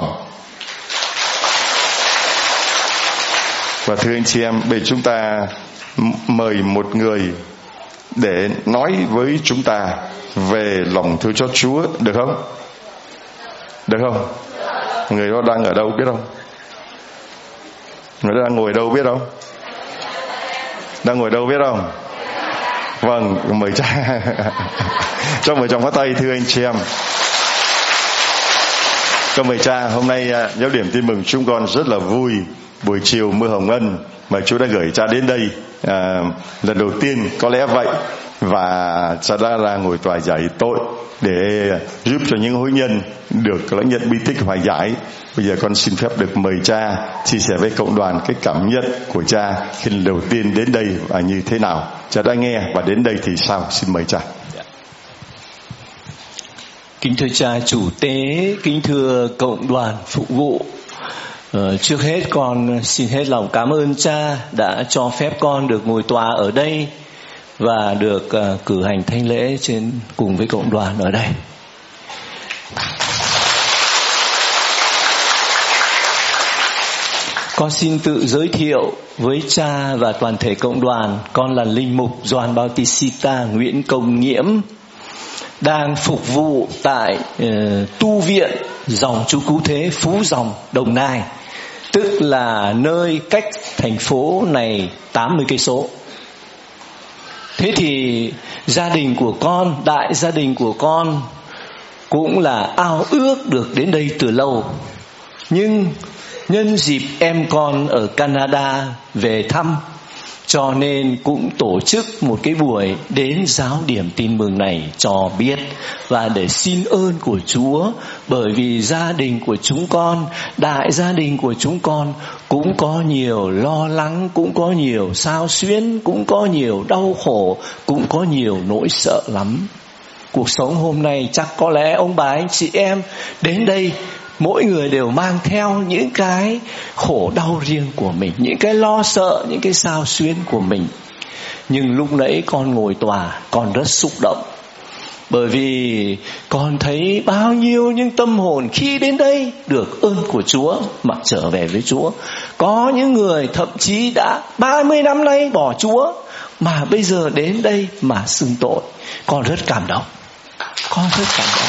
Và thưa anh chị em, bây giờ chúng ta mời một người để nói với chúng ta về lòng thương xót Chúa, được không? Được không? Người đó đang ở đâu biết không? Người đó đang ngồi đâu biết không? Đang ngồi đâu biết không? Vâng, mời cha. Cho mời chồng có tay thưa anh chị em. Cho mời cha, hôm nay giáo điểm tin mừng chúng con rất là vui. Buổi chiều mưa hồng ân mà Chúa đã gửi cha đến đây lần đầu tiên có lẽ vậy, và cha đã ra ngồi tòa giải tội để giúp cho những hối nhân được lãnh nhận bí tích hòa giải. Bây giờ con xin phép được mời cha chia sẻ với cộng đoàn cái cảm nhận của cha khi lần đầu tiên đến đây và như thế nào. Cha đã nghe và đến đây thì sao? Xin mời cha. Kính thưa cha chủ tế, kính thưa cộng đoàn phục vụ. Trước hết con xin hết lòng cảm ơn cha đã cho phép con được ngồi tòa ở đây và được cử hành thánh lễ cùng với cộng đoàn ở đây. Con xin tự giới thiệu với cha và toàn thể cộng đoàn. Con là linh mục Gioan Bautista Nguyễn Công Nghiễm, đang phục vụ tại tu viện Dòng Chú Cứu Thế Phú Dòng, Đồng Nai, tức là nơi cách thành phố này 80 cây số. Thế thì gia đình của con, đại gia đình của con cũng là ao ước được đến đây từ lâu. Nhưng nhân dịp em con ở Canada về thăm, cho nên cũng tổ chức một cái buổi đến giáo điểm tin mừng này cho biết và để xin ơn của Chúa, bởi vì gia đình của chúng con, đại gia đình của chúng con cũng có nhiều lo lắng, cũng có nhiều xao xuyến, cũng có nhiều đau khổ, cũng có nhiều nỗi sợ lắm. Cuộc sống hôm nay chắc có lẽ ông bà anh chị em đến đây mỗi người đều mang theo những cái khổ đau riêng của mình, những cái lo sợ, những cái xao xuyến của mình. Nhưng lúc nãy con ngồi tòa, con rất xúc động, bởi vì con thấy bao nhiêu những tâm hồn khi đến đây được ơn của Chúa mà trở về với Chúa. Có những người thậm chí đã 30 năm nay bỏ Chúa mà bây giờ đến đây mà xưng tội. Con rất cảm động. Con rất cảm động.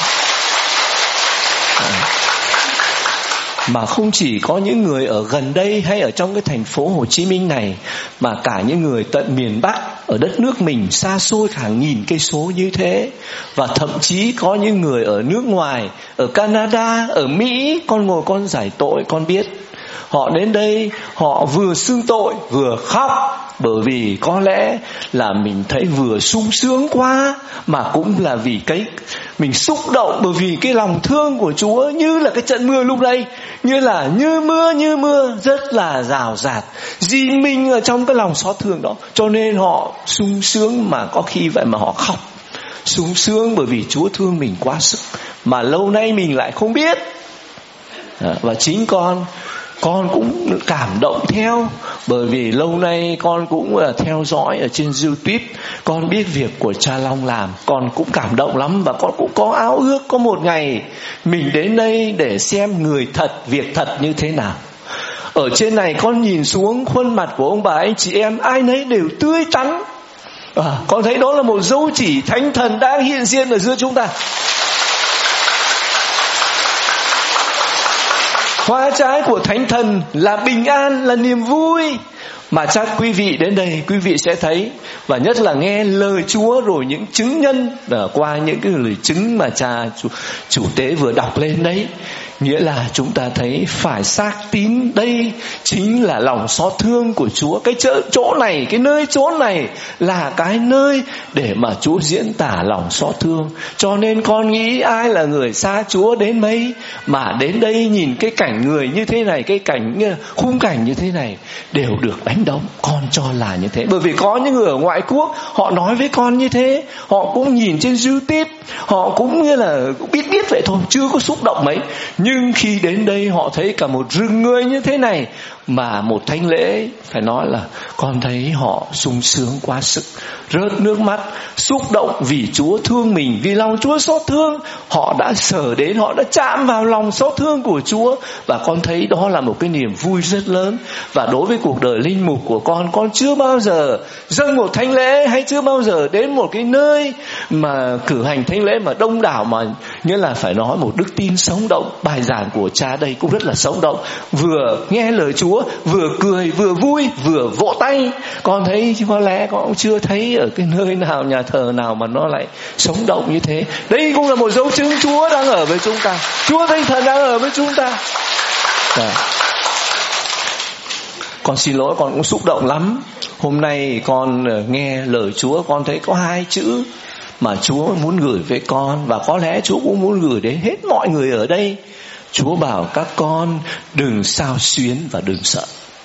Mà không chỉ có những người ở gần đây hay ở trong cái thành phố Hồ Chí Minh này, mà cả những người tận miền Bắc, ở đất nước mình xa xôi hàng nghìn cây số như thế. Và thậm chí có những người ở nước ngoài, ở Canada, ở Mỹ, con ngồi con giải tội, con biết. Họ đến đây, họ vừa xưng tội, vừa khóc, bởi vì có lẽ là mình thấy vừa sung sướng quá, mà cũng là vì cái mình xúc động bởi vì cái lòng thương của Chúa, như là cái trận mưa lúc đây, như mưa rất là rào rạt, dì mình ở trong cái lòng xót thương đó, cho nên họ sung sướng, mà có khi vậy mà họ khóc. Sung sướng bởi vì Chúa thương mình quá sức mà lâu nay mình lại không biết. Và chính con cũng cảm động theo, bởi vì lâu nay con cũng theo dõi ở trên YouTube, con biết việc của cha Long làm, con cũng cảm động lắm, và con cũng có ao ước có một ngày mình đến đây để xem người thật, việc thật như thế nào. Ở trên này con nhìn xuống khuôn mặt của ông bà anh chị em, ai nấy đều tươi tắn. Con thấy đó là một dấu chỉ Thánh Thần đang hiện diện ở giữa chúng ta. Hoa trái của Thánh Thần là bình an, là niềm vui. Mà chắc quý vị đến đây, quý vị sẽ thấy, và nhất là nghe lời Chúa rồi những chứng nhân qua những cái lời chứng mà cha chủ tế vừa đọc lên đấy, nghĩa là chúng ta thấy phải xác tín đây chính là lòng xót thương của Chúa. Cái chỗ này, cái nơi chốn này là cái nơi để mà Chúa diễn tả lòng xót thương. Cho nên con nghĩ ai là người xa Chúa đến mấy mà đến đây nhìn cái cảnh người như thế này, cái cảnh khung cảnh như thế này đều được đánh động. Con cho là như thế, bởi vì có những người ở ngoại quốc họ nói với con như thế, họ cũng nhìn trên YouTube, họ cũng như là biết vậy thôi, chưa có xúc động mấy. Nhưng khi đến đây họ thấy cả một rừng người như thế này, mà một thánh lễ phải nói là con thấy họ sung sướng quá sức, rớt nước mắt, xúc động vì Chúa thương mình, vì lòng Chúa xót thương. Họ đã sờ đến, họ đã chạm vào lòng xót thương của Chúa, và con thấy đó là một cái niềm vui rất lớn. Và đối với cuộc đời linh mục của con chưa bao giờ dâng một thánh lễ, hay chưa bao giờ đến một cái nơi mà cử hành thánh lễ mà đông đảo, mà nghĩa là phải nói một đức tin sống động. Bài giảng của cha đây cũng rất là sống động, vừa nghe lời Chúa, vừa cười, vừa vui, vừa vỗ tay. Con thấy có lẽ con cũng chưa thấy ở cái nơi nào, nhà thờ nào mà nó lại sống động như thế. Đây cũng là một dấu chứng Chúa đang ở với chúng ta, Chúa Thánh Thần đang ở với chúng ta. Con xin lỗi, con cũng xúc động lắm. Hôm nay con nghe lời Chúa, con thấy có 2 chữ mà Chúa muốn gửi với con, và có lẽ Chúa cũng muốn gửi đến hết mọi người ở đây. Chúa bảo các con đừng xao xuyến và đừng sợ.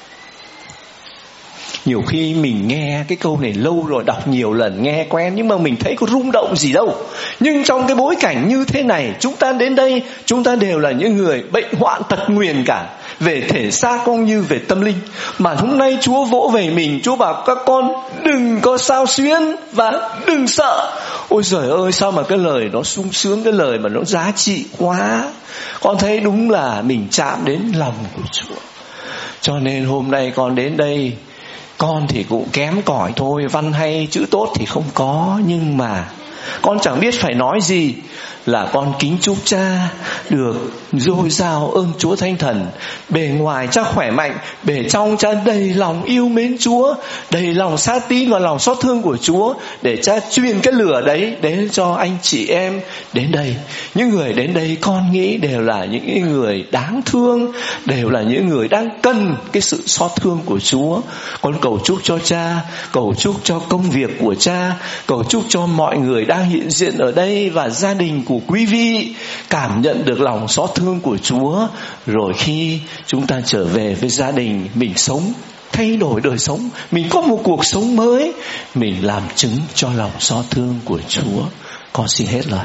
Nhiều khi mình nghe cái câu này lâu rồi, đọc nhiều lần, nghe quen, nhưng mà mình thấy có rung động gì đâu. Nhưng trong cái bối cảnh như thế này, chúng ta đến đây, chúng ta đều là những người bệnh hoạn tật nguyền cả, về thể xác cũng như về tâm linh. Mà hôm nay Chúa vỗ về mình, Chúa bảo các con đừng có xao xuyến và đừng sợ. Ôi giời ơi, sao mà cái lời nó sung sướng, cái lời mà nó giá trị quá. Con thấy đúng là mình chạm đến lòng của Chúa. Cho nên hôm nay con đến đây, con thì cũng kém cỏi thôi, văn hay chữ tốt thì không có, nhưng mà con chẳng biết phải nói gì, là con kính chúc cha được dồi dào ơn Chúa Thánh Thần. Bề ngoài cha khỏe mạnh, bề trong cha đầy lòng yêu mến Chúa, đầy lòng sa tín và lòng xót thương của Chúa, để cha truyền cái lửa đấy đến cho anh chị em đến đây. Những người đến đây con nghĩ đều là những người đáng thương, đều là những người đang cần cái sự xót thương của Chúa. Con cầu chúc cho cha, cầu chúc cho công việc của cha, cầu chúc cho mọi người đang hiện diện ở đây và gia đình của quý vị cảm nhận được lòng xót thương của Chúa. Rồi khi chúng ta trở về với gia đình, mình sống thay đổi đời sống, mình có một cuộc sống mới, mình làm chứng cho lòng xót thương của Chúa. Con xin hết lời.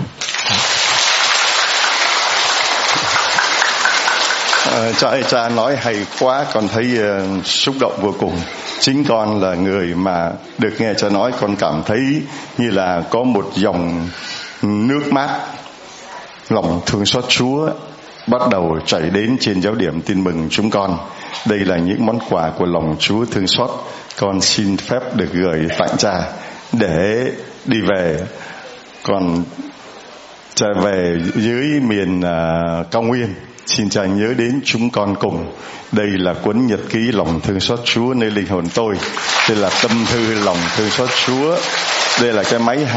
Cha nói hay quá, con thấy xúc động vô cùng. Chính con là người mà được nghe cha nói, con cảm thấy như là có một dòng nước mát, lòng thương xót Chúa bắt đầu chảy đến trên giáo điểm tin mừng chúng con. Đây là những món quà của lòng Chúa thương xót, con xin phép được gửi tặng cha để đi về. Còn cha về dưới miền cao nguyên, xin cha nhớ đến chúng con cùng. Đây là cuốn nhật ký lòng thương xót Chúa nơi linh hồn tôi. Đây là tâm thư lòng thương xót Chúa. Đây là cái máy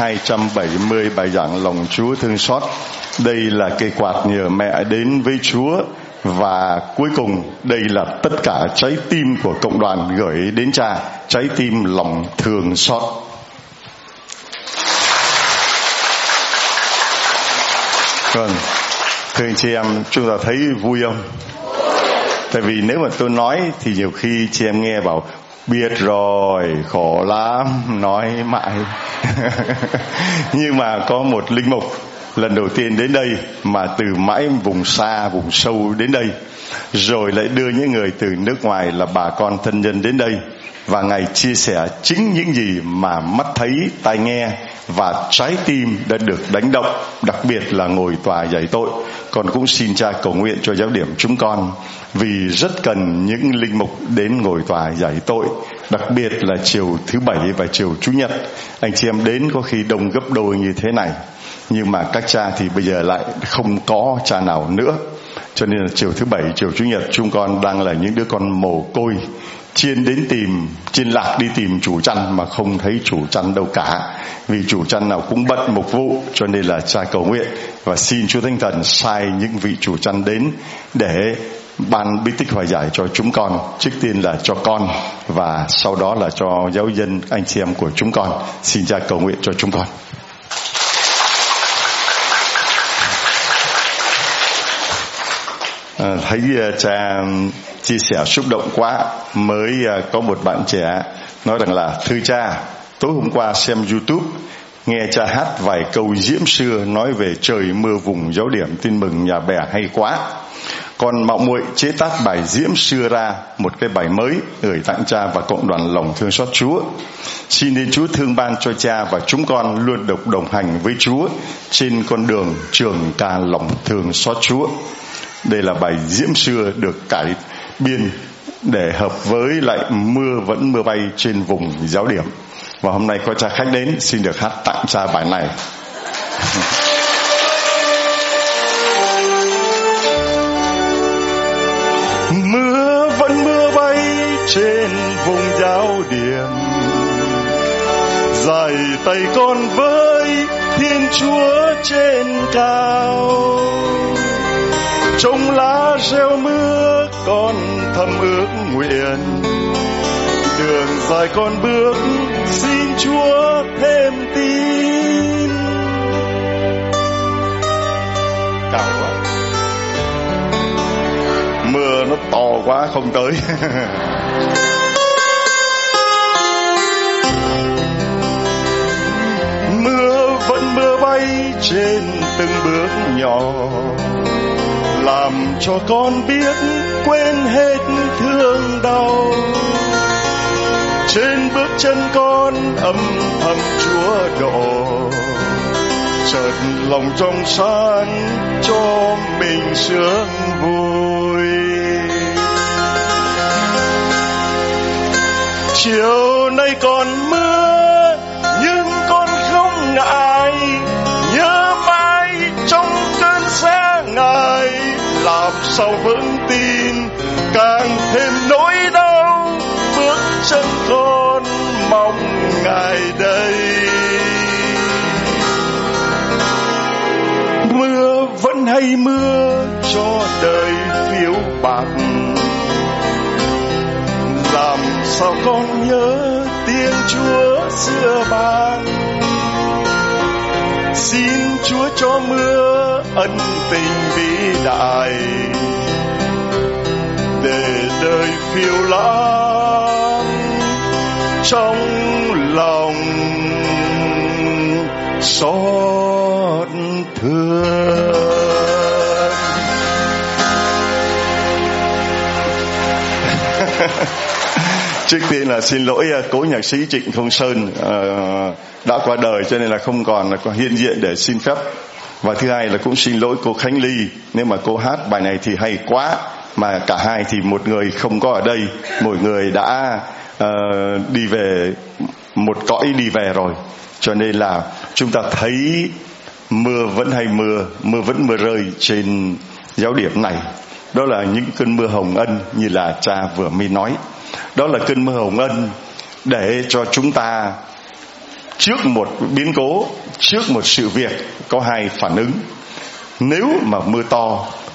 270 bài giảng lòng Chúa thương xót. Đây là cây quạt nhờ mẹ đến với Chúa. Và cuối cùng, đây là tất cả trái tim của cộng đoàn gửi đến cha, trái tim lòng thương xót. Vâng, thưa anh chị em, chúng ta thấy vui không? Tại vì nếu mà tôi nói thì nhiều khi chị em nghe bảo biết rồi, khổ lắm, nói mãi. Nhưng mà có một linh mục lần đầu tiên đến đây mà từ mãi vùng xa, vùng sâu đến đây, rồi lại đưa những người từ nước ngoài là bà con thân nhân đến đây, và Ngài chia sẻ chính những gì mà mắt thấy, tai nghe và trái tim đã được đánh động, đặc biệt là ngồi tòa giải tội. Con cũng xin cha cầu nguyện cho giáo điểm chúng con, vì rất cần những linh mục đến ngồi tòa giải tội, đặc biệt là chiều thứ Bảy và chiều Chủ nhật. Anh chị em đến có khi đông gấp đôi như thế này, nhưng mà các cha thì bây giờ lại không có cha nào nữa, cho nên là chiều thứ Bảy, chiều Chủ nhật chúng con đang là những đứa con mồ côi, chiên lạc đi tìm chủ chăn mà không thấy chủ chăn đâu cả, vì chủ chăn nào cũng bận mục vụ. Cho nên là cha cầu nguyện và xin Chúa Thánh Thần sai những vị chủ chăn đến để ban bí tích hòa giải cho chúng con, trước tiên là cho con và sau đó là cho giáo dân anh chị em của chúng con. Xin cha cầu nguyện cho chúng con. Thấy cha chia sẻ xúc động quá. Mới có một bạn trẻ nói rằng là: thưa cha, tối hôm qua xem YouTube nghe cha hát vài câu diễm xưa nói về trời mưa vùng giáo điểm Tin Mừng Nhà Bè hay quá. Con mạo muội chế tác bài diễm xưa ra một cái bài mới gửi tặng cha và cộng đoàn lòng thương xót Chúa. Xin đến Chúa thương ban cho cha và chúng con luôn được đồng hành với Chúa trên con đường trường ca lòng thương xót Chúa. Đây là bài diễm xưa được cải biên để hợp với lại Mưa Vẫn Mưa Bay trên vùng giáo điểm. Và hôm nay có cha khách đến, xin được hát tặng cha bài này. Mưa vẫn mưa bay trên vùng giáo điểm, dài tay con với Thiên Chúa trên cao. Trong lá reo mưa con thầm ước nguyện, đường dài con bước xin Chúa thêm tin. Cao quá, mưa nó to quá không tới. Mưa vẫn mưa bay trên từng bước nhỏ, làm cho con biết quên hết thương đau. Trên bước chân con âm thầm Chúa độ, chợt lòng trong sáng cho mình sướng vui. Chiều nay còn mưa nhưng con không ngại, nhớ mãi trong cơn giá Ngài, làm sao vững tin càng thêm nỗi đau. Bước chân con mong Ngài đây. Mưa vẫn hay mưa cho đời phiêu bạt, làm sao con nhớ tiếng Chúa xưa ban. Xin Chúa cho mưa ân tình vĩ đại, để đời phiêu lãng trong lòng xót thương. Trước tiên là xin lỗi cố nhạc sĩ Trịnh Công Sơn đã qua đời, cho nên là không còn có hiện diện để xin phép. Và thứ hai là cũng xin lỗi cô Khánh Ly, nếu mà cô hát bài này thì hay quá, mà cả hai thì một người không có ở đây, mỗi người đã đi về một cõi đi về rồi. Cho nên là chúng ta thấy mưa vẫn hay mưa, mưa vẫn mưa rơi trên giáo điểm này. Đó là những cơn mưa hồng ân như là cha vừa mới nói. Đó là cơn mưa hồng ân để cho chúng ta trước một biến cố, trước một sự việc có hai phản ứng. Nếu mà mưa to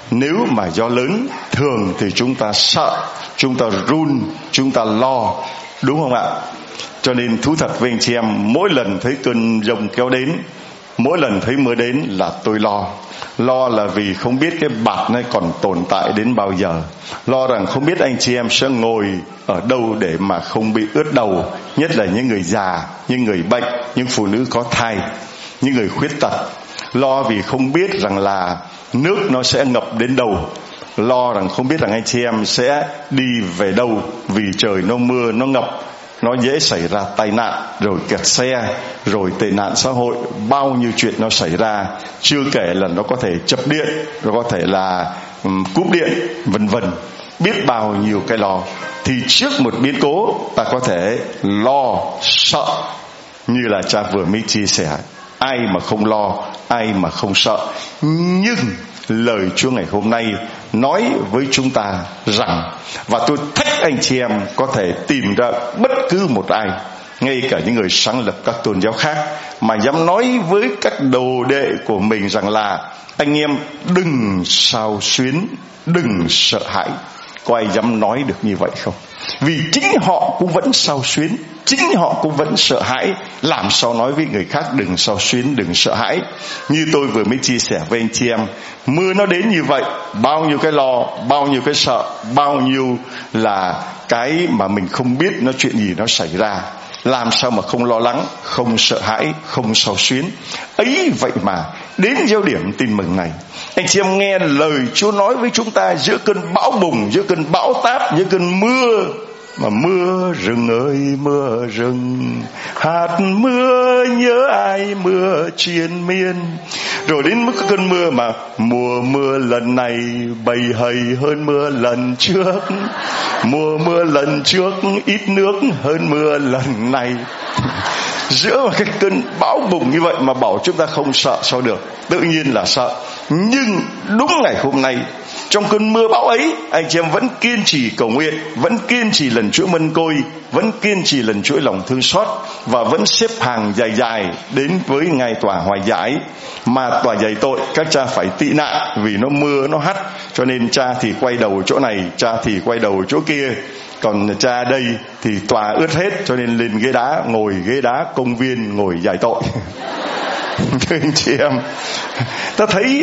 Nếu mà gió lớn, thường thì chúng ta sợ, chúng ta run, chúng ta lo, đúng không ạ? Cho nên thú thật với anh chị em, mỗi lần thấy cơn giông kéo đến, mỗi lần thấy mưa đến là tôi lo. Lo là vì không biết cái bạt này còn tồn tại đến bao giờ. Lo rằng không biết anh chị em sẽ ngồi ở đâu để mà không bị ướt đầu. Nhất là những người già, những người bệnh, những phụ nữ có thai, những người khuyết tật. Lo vì không biết rằng là nước nó sẽ ngập đến đâu. Lo rằng không biết rằng anh chị em sẽ đi về đâu, vì trời nó mưa, nó ngập, nó dễ xảy ra tai nạn, rồi kẹt xe, rồi tệ nạn xã hội, bao nhiêu chuyện nó xảy ra. Chưa kể là nó có thể chập điện, nó có thể là cúp điện, vân vân, biết bao nhiêu cái lo. Thì trước một biến cố, ta có thể lo, sợ, như là cha vừa mới chia sẻ. Ai mà không lo, ai mà không sợ. Nhưng lời Chúa ngày hôm nay nói với chúng ta rằng, và tôi thách anh chị em có thể tìm ra bất cứ một ai, ngay cả những người sáng lập các tôn giáo khác, mà dám nói với các đồ đệ của mình rằng là anh em đừng xao xuyến, đừng sợ hãi. Có ai dám nói được như vậy không? Vì chính họ cũng vẫn xao xuyến, chính họ cũng vẫn sợ hãi. Làm sao nói với người khác đừng xao xuyến, đừng sợ hãi? Như tôi vừa mới chia sẻ với anh chị em, mưa nó đến như vậy, bao nhiêu cái lo, bao nhiêu cái sợ, bao nhiêu là cái mà mình không biết nó chuyện gì nó xảy ra. Làm sao mà không lo lắng, không sợ hãi, không xao xuyến? Ấy vậy mà đến gieo điểm tin mừng này, anh chị em nghe lời Chúa nói với chúng ta giữa cơn bão bùng, giữa cơn bão táp, giữa cơn mưa. Mà mưa rừng ơi mưa rừng, hạt mưa nhớ ai mưa triền miên. Rồi đến mức cơn mưa mà mùa mưa lần này bầy hầy hơn mưa lần trước, mùa mưa lần trước ít nước hơn mưa lần này. Giữa một cái cơn bão bùng như vậy mà bảo chúng ta không sợ sao được? Tự nhiên là sợ. Nhưng đúng ngày hôm nay, trong cơn mưa bão ấy, anh chị em vẫn kiên trì cầu nguyện, vẫn kiên trì lần chuỗi mân côi, vẫn kiên trì lần chuỗi lòng thương xót, và vẫn xếp hàng dài dài đến với ngày tòa hòa giải. Mà tòa giải tội các cha phải tị nạn vì nó mưa nó hắt, cho nên cha thì quay đầu chỗ này, cha thì quay đầu chỗ kia. Còn cha đây thì tòa ướt hết, cho nên lên ghế đá, ngồi ghế đá công viên ngồi giải tội. Thưa anh chị em, ta thấy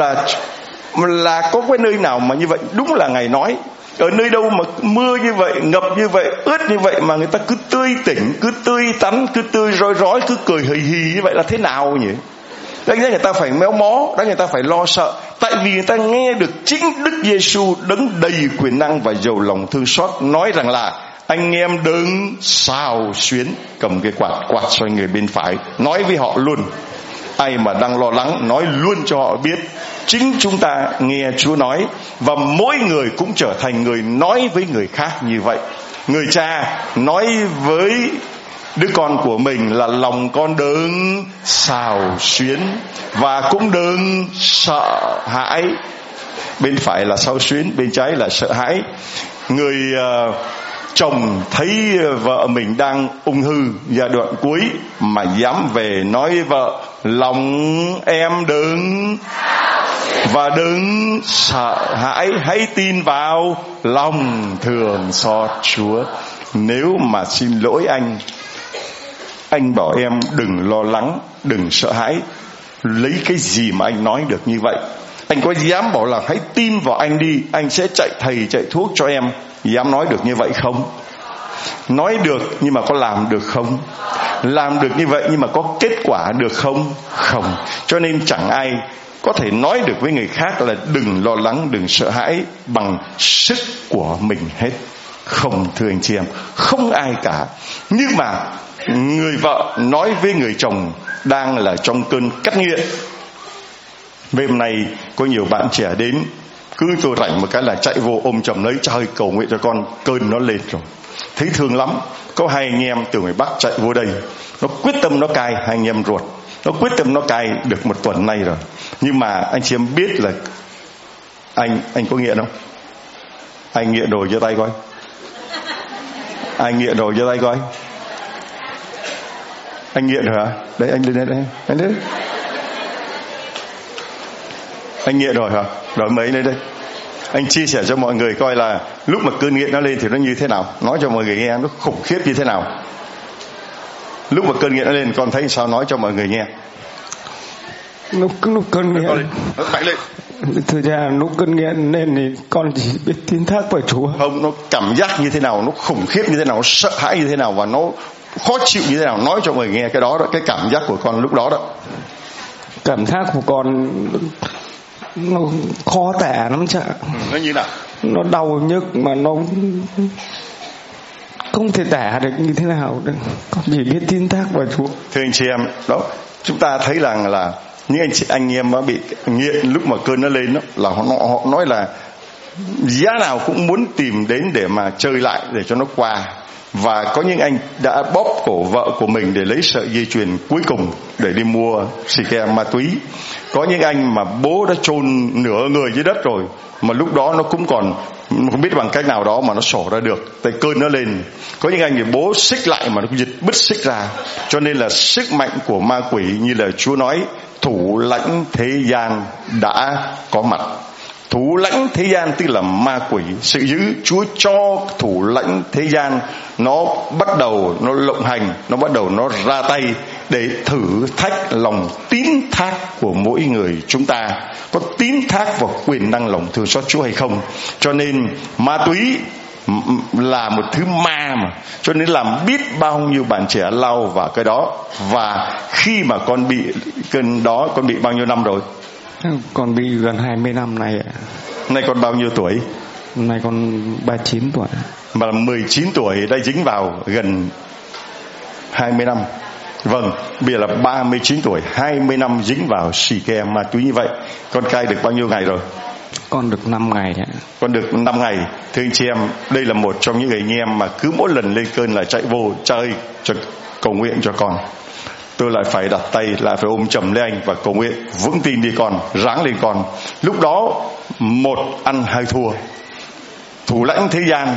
là có cái nơi nào mà như vậy? Đúng là Ngài nói, ở nơi đâu mà mưa như vậy, ngập như vậy, ướt như vậy mà người ta cứ tươi tỉnh, cứ tươi tắn, cứ tươi rói rói, cứ cười hì hì như vậy là thế nào nhỉ? Đáng ra người ta phải méo mó, đáng người ta phải lo sợ. Tại vì người ta nghe được chính Đức Giêsu đấng đầy quyền năng và giàu lòng thương xót nói rằng là anh em đừng xao xuyến. Cầm cái quạt xoay người bên phải, nói với họ luôn. Ai mà đang lo lắng nói luôn cho họ biết. Chính chúng ta nghe Chúa nói, và mỗi người cũng trở thành người nói với người khác như vậy. Người cha nói với đứa con của mình là lòng con đừng xao xuyến và cũng đừng sợ hãi. Bên phải là xao xuyến, bên trái là sợ hãi. Người chồng thấy vợ mình đang ung thư giai đoạn cuối mà dám về nói vợ lòng em đừng và đừng sợ hãi, hãy tin vào lòng thương xót Chúa. Nếu mà xin lỗi anh bảo em đừng lo lắng, đừng sợ hãi, lấy cái gì mà anh nói được như vậy? Anh có dám bảo là hãy tin vào anh đi, anh sẽ chạy thầy chạy thuốc cho em, dám nói được như vậy không? Nói được nhưng mà có làm được không? Làm được như vậy nhưng mà có kết quả được không? Không. Cho nên chẳng ai có thể nói được với người khác là đừng lo lắng, đừng sợ hãi bằng sức của mình hết. Không, thưa anh chị em, không ai cả. Nhưng mà người vợ nói với người chồng đang là trong cơn cắt nghiện. Đêm nay có nhiều bạn trẻ đến, cứ tôi rảnh một cái là chạy vô ôm chồng lấy, trời cầu nguyện cho con, cơn nó lên rồi, thấy thương lắm. Có hai anh em từ ngoài Bắc chạy vô đây, nó quyết tâm nó cai, hai anh em ruột, nó quyết tâm nó cai được 1 tuần nay rồi. Nhưng mà anh chị em biết là anh có nghiện không? Anh nghiện rồi giơ tay coi. Anh nghiện rồi giơ tay coi. Anh nghiện rồi hả? Đấy, anh lên đây, anh lên. Anh nghiện rồi hả? Rồi mấy lên đây. Anh chia sẻ cho mọi người coi là lúc mà cơn nghiện nó lên thì nó như thế nào. Nói cho mọi người nghe nó khủng khiếp như thế nào. Lúc mà cơn nghiện nó lên con thấy sao, nói cho mọi người nghe. Lúc cơn nghiện nó mạnh lên. Thực ra lúc cơn nghiện lên thì con chỉ biết tin thác vào Chúa. Không, nó cảm giác như thế nào, nó khủng khiếp như thế nào, nó sợ hãi như thế nào và nó khó chịu như thế nào, nói cho mọi người nghe cái đó, cái cảm giác của con lúc đó đó. Cảm giác của con nó khó tả lắm chả. Nó như nào? Nó đau nhức mà nó không thể tả được như thế nào được. Con chỉ biết tin thác vào Chúa. Thưa anh chị em, đó chúng ta thấy rằng là những anh em mà bị nghiện lúc mà cơn nó lên đó, là họ nói là giá nào cũng muốn tìm đến để mà chơi lại để cho nó qua. Và có những anh đã bóp cổ vợ của mình để lấy sợi dây chuyền cuối cùng để đi mua xì ke ma túy. Có những anh mà bố đã chôn nửa người dưới đất rồi, mà lúc đó nó cũng còn không biết bằng cách nào đó mà nó sổ ra được, tại cơn nó lên. Có những anh thì bố xích lại mà nó giật bứt xích ra. Cho nên là sức mạnh của ma quỷ như là Chúa nói, thủ lãnh thế gian đã có mặt. Thủ lãnh thế gian tức là ma quỷ, sự dữ Chúa cho thủ lãnh thế gian nó bắt đầu nó lộng hành, nó bắt đầu nó ra tay để thử thách lòng tín thác của mỗi người chúng ta, có tín thác vào quyền năng lòng thương xót Chúa hay không. Cho nên ma túy là một thứ ma mà, cho nên làm biết bao nhiêu bạn trẻ lao vào cái đó. Và khi mà con bị cơn đó, con bị bao nhiêu năm rồi? Con bị gần 20 năm nay ạ. Nay con bao nhiêu tuổi? Nay con 39 tuổi. Mà 19 tuổi đã dính vào gần 20 năm. Vâng, bây giờ là 39 tuổi, 20 năm dính vào xì ke ma túy như vậy. Con cai được bao nhiêu ngày rồi? Con được 5 ngày ạ. Con được 5 ngày. Thưa anh chị em, đây là một trong những người anh em mà cứ mỗi lần lên cơn là chạy vô chơi cho cầu nguyện cho con. Tôi lại phải đặt tay, lại phải ôm chầm lấy anh và cầu nguyện vững tin đi con, ráng lên con. Lúc đó một ăn hai thua, thủ lãnh thế gian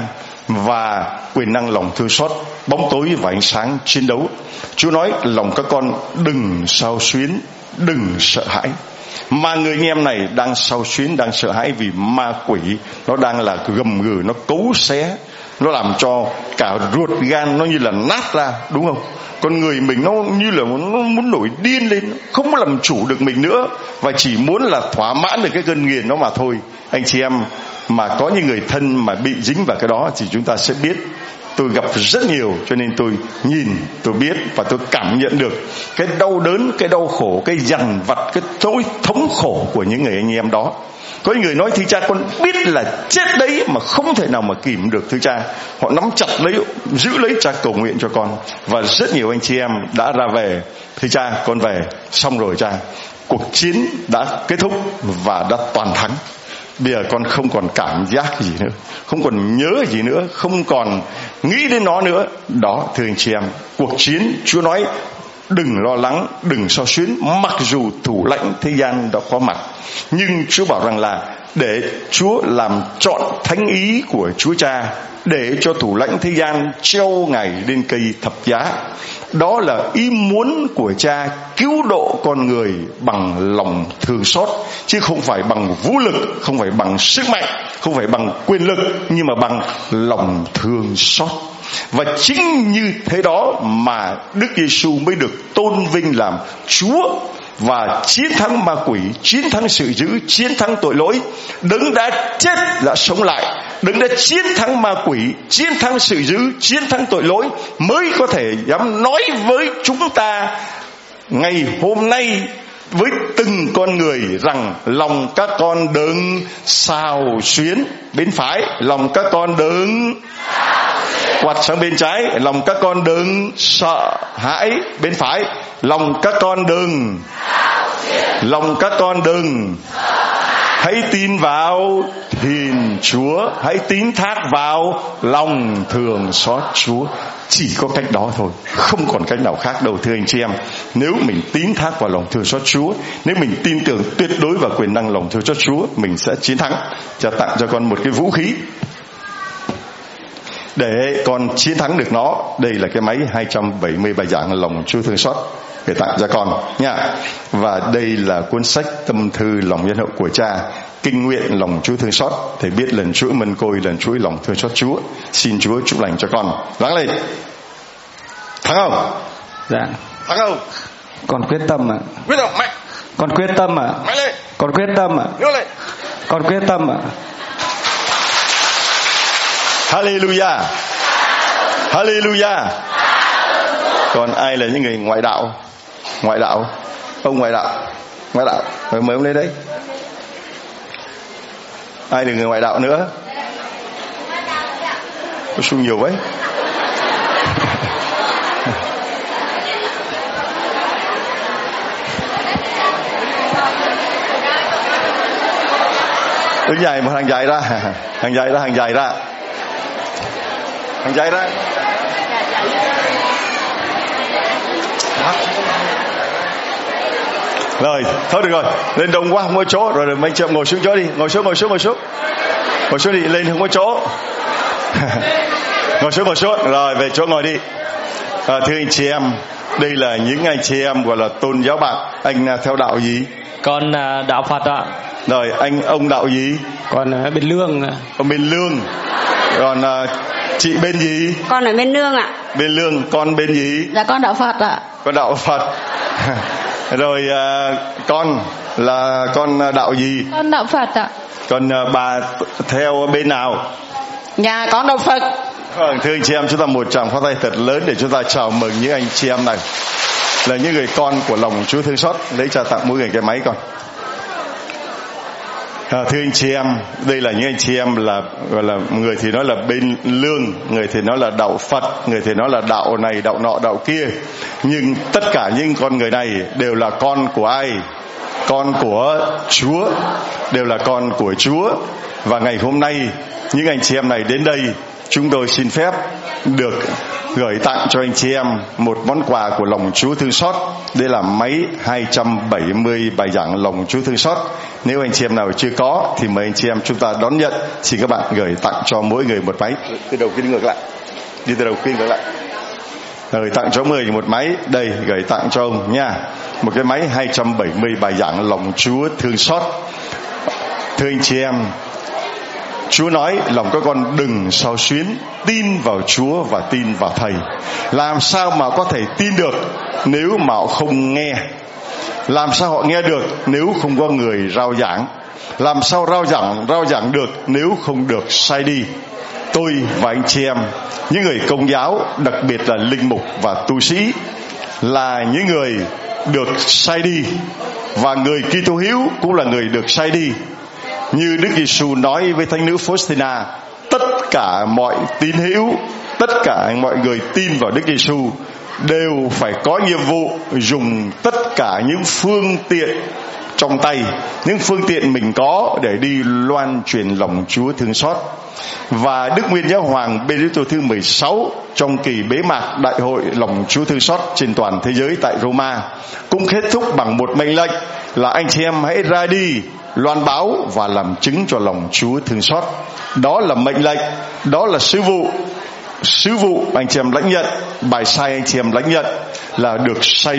và quyền năng lòng thương xót, bóng tối và ánh sáng chiến đấu. Chúa nói lòng các con đừng xao xuyến, đừng sợ hãi. Mà người anh em này đang xao xuyến, đang sợ hãi vì ma quỷ nó đang là gầm gừ, nó cấu xé, nó làm cho cả ruột gan nó như là nát ra, đúng không? Con người mình nó như là nó muốn nổi điên lên, không có làm chủ được mình nữa, và chỉ muốn là thỏa mãn được cái cơn nghiện đó mà thôi. Anh chị em mà có những người thân mà bị dính vào cái đó thì chúng ta sẽ biết. Tôi gặp rất nhiều, cho nên tôi nhìn, tôi biết và tôi cảm nhận được cái đau đớn, cái đau khổ, cái dằn vặt, cái nỗi thống khổ của những người anh em đó. Có những người nói thưa cha con biết là chết đấy mà không thể nào mà kìm được thưa cha. Họ nắm chặt lấy, giữ lấy cha cầu nguyện cho con. Và rất nhiều anh chị em đã ra về, thưa cha con về, xong rồi cha, cuộc chiến đã kết thúc và đã toàn thắng. Bây giờ con không còn cảm giác gì nữa, không còn nhớ gì nữa, không còn nghĩ đến nó nữa. Đó thưa anh chị em, cuộc chiến Chúa nói đừng lo lắng, đừng xao xuyến. Mặc dù thủ lãnh thế gian đã có mặt, nhưng Chúa bảo rằng là để Chúa làm trọn thánh ý của Chúa Cha, để cho thủ lãnh thế gian treo Ngài lên cây thập giá. Đó là ý muốn của Cha, cứu độ con người bằng lòng thương xót, chứ không phải bằng vũ lực, không phải bằng sức mạnh, không phải bằng quyền lực, nhưng mà bằng lòng thương xót. Và chính như thế đó mà Đức Giêsu mới được tôn vinh làm Chúa và chiến thắng ma quỷ, chiến thắng sự dữ, chiến thắng tội lỗi. Đấng đã chết đã sống lại, đấng đã chiến thắng ma quỷ, chiến thắng sự dữ, chiến thắng tội lỗi, mới có thể dám nói với chúng ta ngày hôm nay, với từng con người, rằng lòng các con đừng xao xuyến. Bên phải, lòng các con đừng quạt sang bên trái, lòng các con đừng sợ hãi. Bên phải, lòng các con đừng, lòng các con đừng. Hãy tin vào Thiên Chúa, hãy tín thác vào lòng thương xót Chúa. Chỉ có cách đó thôi, không còn cách nào khác đâu thưa anh chị em. Nếu mình tín thác vào lòng thương xót Chúa, nếu mình tin tưởng tuyệt đối vào quyền năng lòng thương xót Chúa, mình sẽ chiến thắng. Cha tặng cho con một cái vũ khí để con chiến thắng được nó. Đây là cái máy 270 bài giảng lòng Chúa thương xót. gửi tặng cho con nha. Và đây là cuốn sách Tâm thư lòng nhân hậu của cha, kinh nguyện lòng Chúa thương xót, thầy biết lần chuỗi mân côi, lần chuỗi lòng thương xót Chúa. Xin Chúa chúc lành cho con. Lắng lên. Thắng không? Dạ. Thắng không? Con quyết tâm ạ. Quyết tâm mạnh. Con quyết tâm ạ. Mạnh lên. Con quyết tâm ạ. Nhớ lên. Con quyết tâm ạ. Hallelujah. Hallelujah. Còn ai là những người ngoại đạo? Ngoại đạo. Ông ngoại đạo. Ngoại đạo. Mời ông lên đấy. Ai là người ngoại đạo nữa? Có số nhiều vậy. Đứng dài, một hàng dài ra. Hàng dài ra, hàng dài ra. Hàng dài ra. Rồi, thôi được rồi. Lên đông quá không có chỗ. Rồi mấy chị em ngồi xuống chỗ đi. Ngồi xuống. Ngồi xuống đi, lên không có chỗ. Ngồi xuống. Rồi về chỗ ngồi đi. Thưa anh chị em, đây là những anh chị em gọi là tôn giáo bạn. Anh theo đạo gì? Con đạo Phật ạ. Rồi ông đạo gì? Con bên Lương. Ông bên Lương. Còn chị bên gì? Con ở bên Lương ạ. Bên Lương. Con bên gì? Dạ con đạo Phật ạ. Con đạo Phật. Rồi con là con đạo gì? Con đạo Phật ạ. Còn bà theo bên nào? Dạ con đạo Phật. Thưa anh chị em, chúng ta một tràng pháo tay thật lớn để chúng ta chào mừng những anh chị em này là những người con của lòng Chúa thương xót. Lấy trao tặng mỗi người cái máy con. Thưa anh chị em, đây là những anh chị em là gọi là người thì nói là bên Lương, người thì nói là đạo Phật, người thì nói là đạo này, đạo nọ, đạo kia. Nhưng tất cả những con người này đều là con của ai? Con của Chúa, đều là con của Chúa. Và ngày hôm nay những anh chị em này đến đây, chúng tôi xin phép được gửi tặng cho anh chị em một món quà của lòng Chúa thương xót. Đây là máy 270 bài giảng lòng Chúa thương xót. Nếu anh chị em nào chưa có thì mời anh chị em chúng ta đón nhận. Xin các bạn gửi tặng cho mỗi người một máy. Từ đầu kia ngược lại. Đi từ đầu kia ngược lại. Gửi tặng cho mỗi người một máy. Đây, gửi tặng cho ông nha. Một cái máy 270 bài giảng lòng Chúa thương xót. Thưa anh chị em, Chúa nói lòng các con đừng xao xuyến, tin vào Chúa và tin vào Thầy. Làm sao mà có thể tin được nếu mà họ không nghe? Làm sao họ nghe được nếu không có người rao giảng? Làm sao rao giảng được nếu không được sai đi? Tôi và anh chị em, những người công giáo, đặc biệt là linh mục và tu sĩ, là những người được sai đi, và người Kitô hữu cũng là người được sai đi. Như Đức Giêsu nói với Thánh nữ Faustina, tất cả mọi tín hữu, tất cả mọi người tin vào Đức Giêsu đều phải có nhiệm vụ dùng tất cả những phương tiện trong tay, những phương tiện mình có để đi loan truyền lòng Chúa thương xót. Và Đức Nguyên Giáo Hoàng Benedicto thứ 16 trong kỳ bế mạc Đại hội lòng Chúa thương xót trên toàn thế giới tại Roma cũng kết thúc bằng một mệnh lệnh là anh chị em hãy ra đi loan báo và làm chứng cho lòng Chúa thương xót. Đó là mệnh lệnh, đó là sứ vụ. Sứ vụ anh chị em lãnh nhận, bài sai anh chị em lãnh nhận là được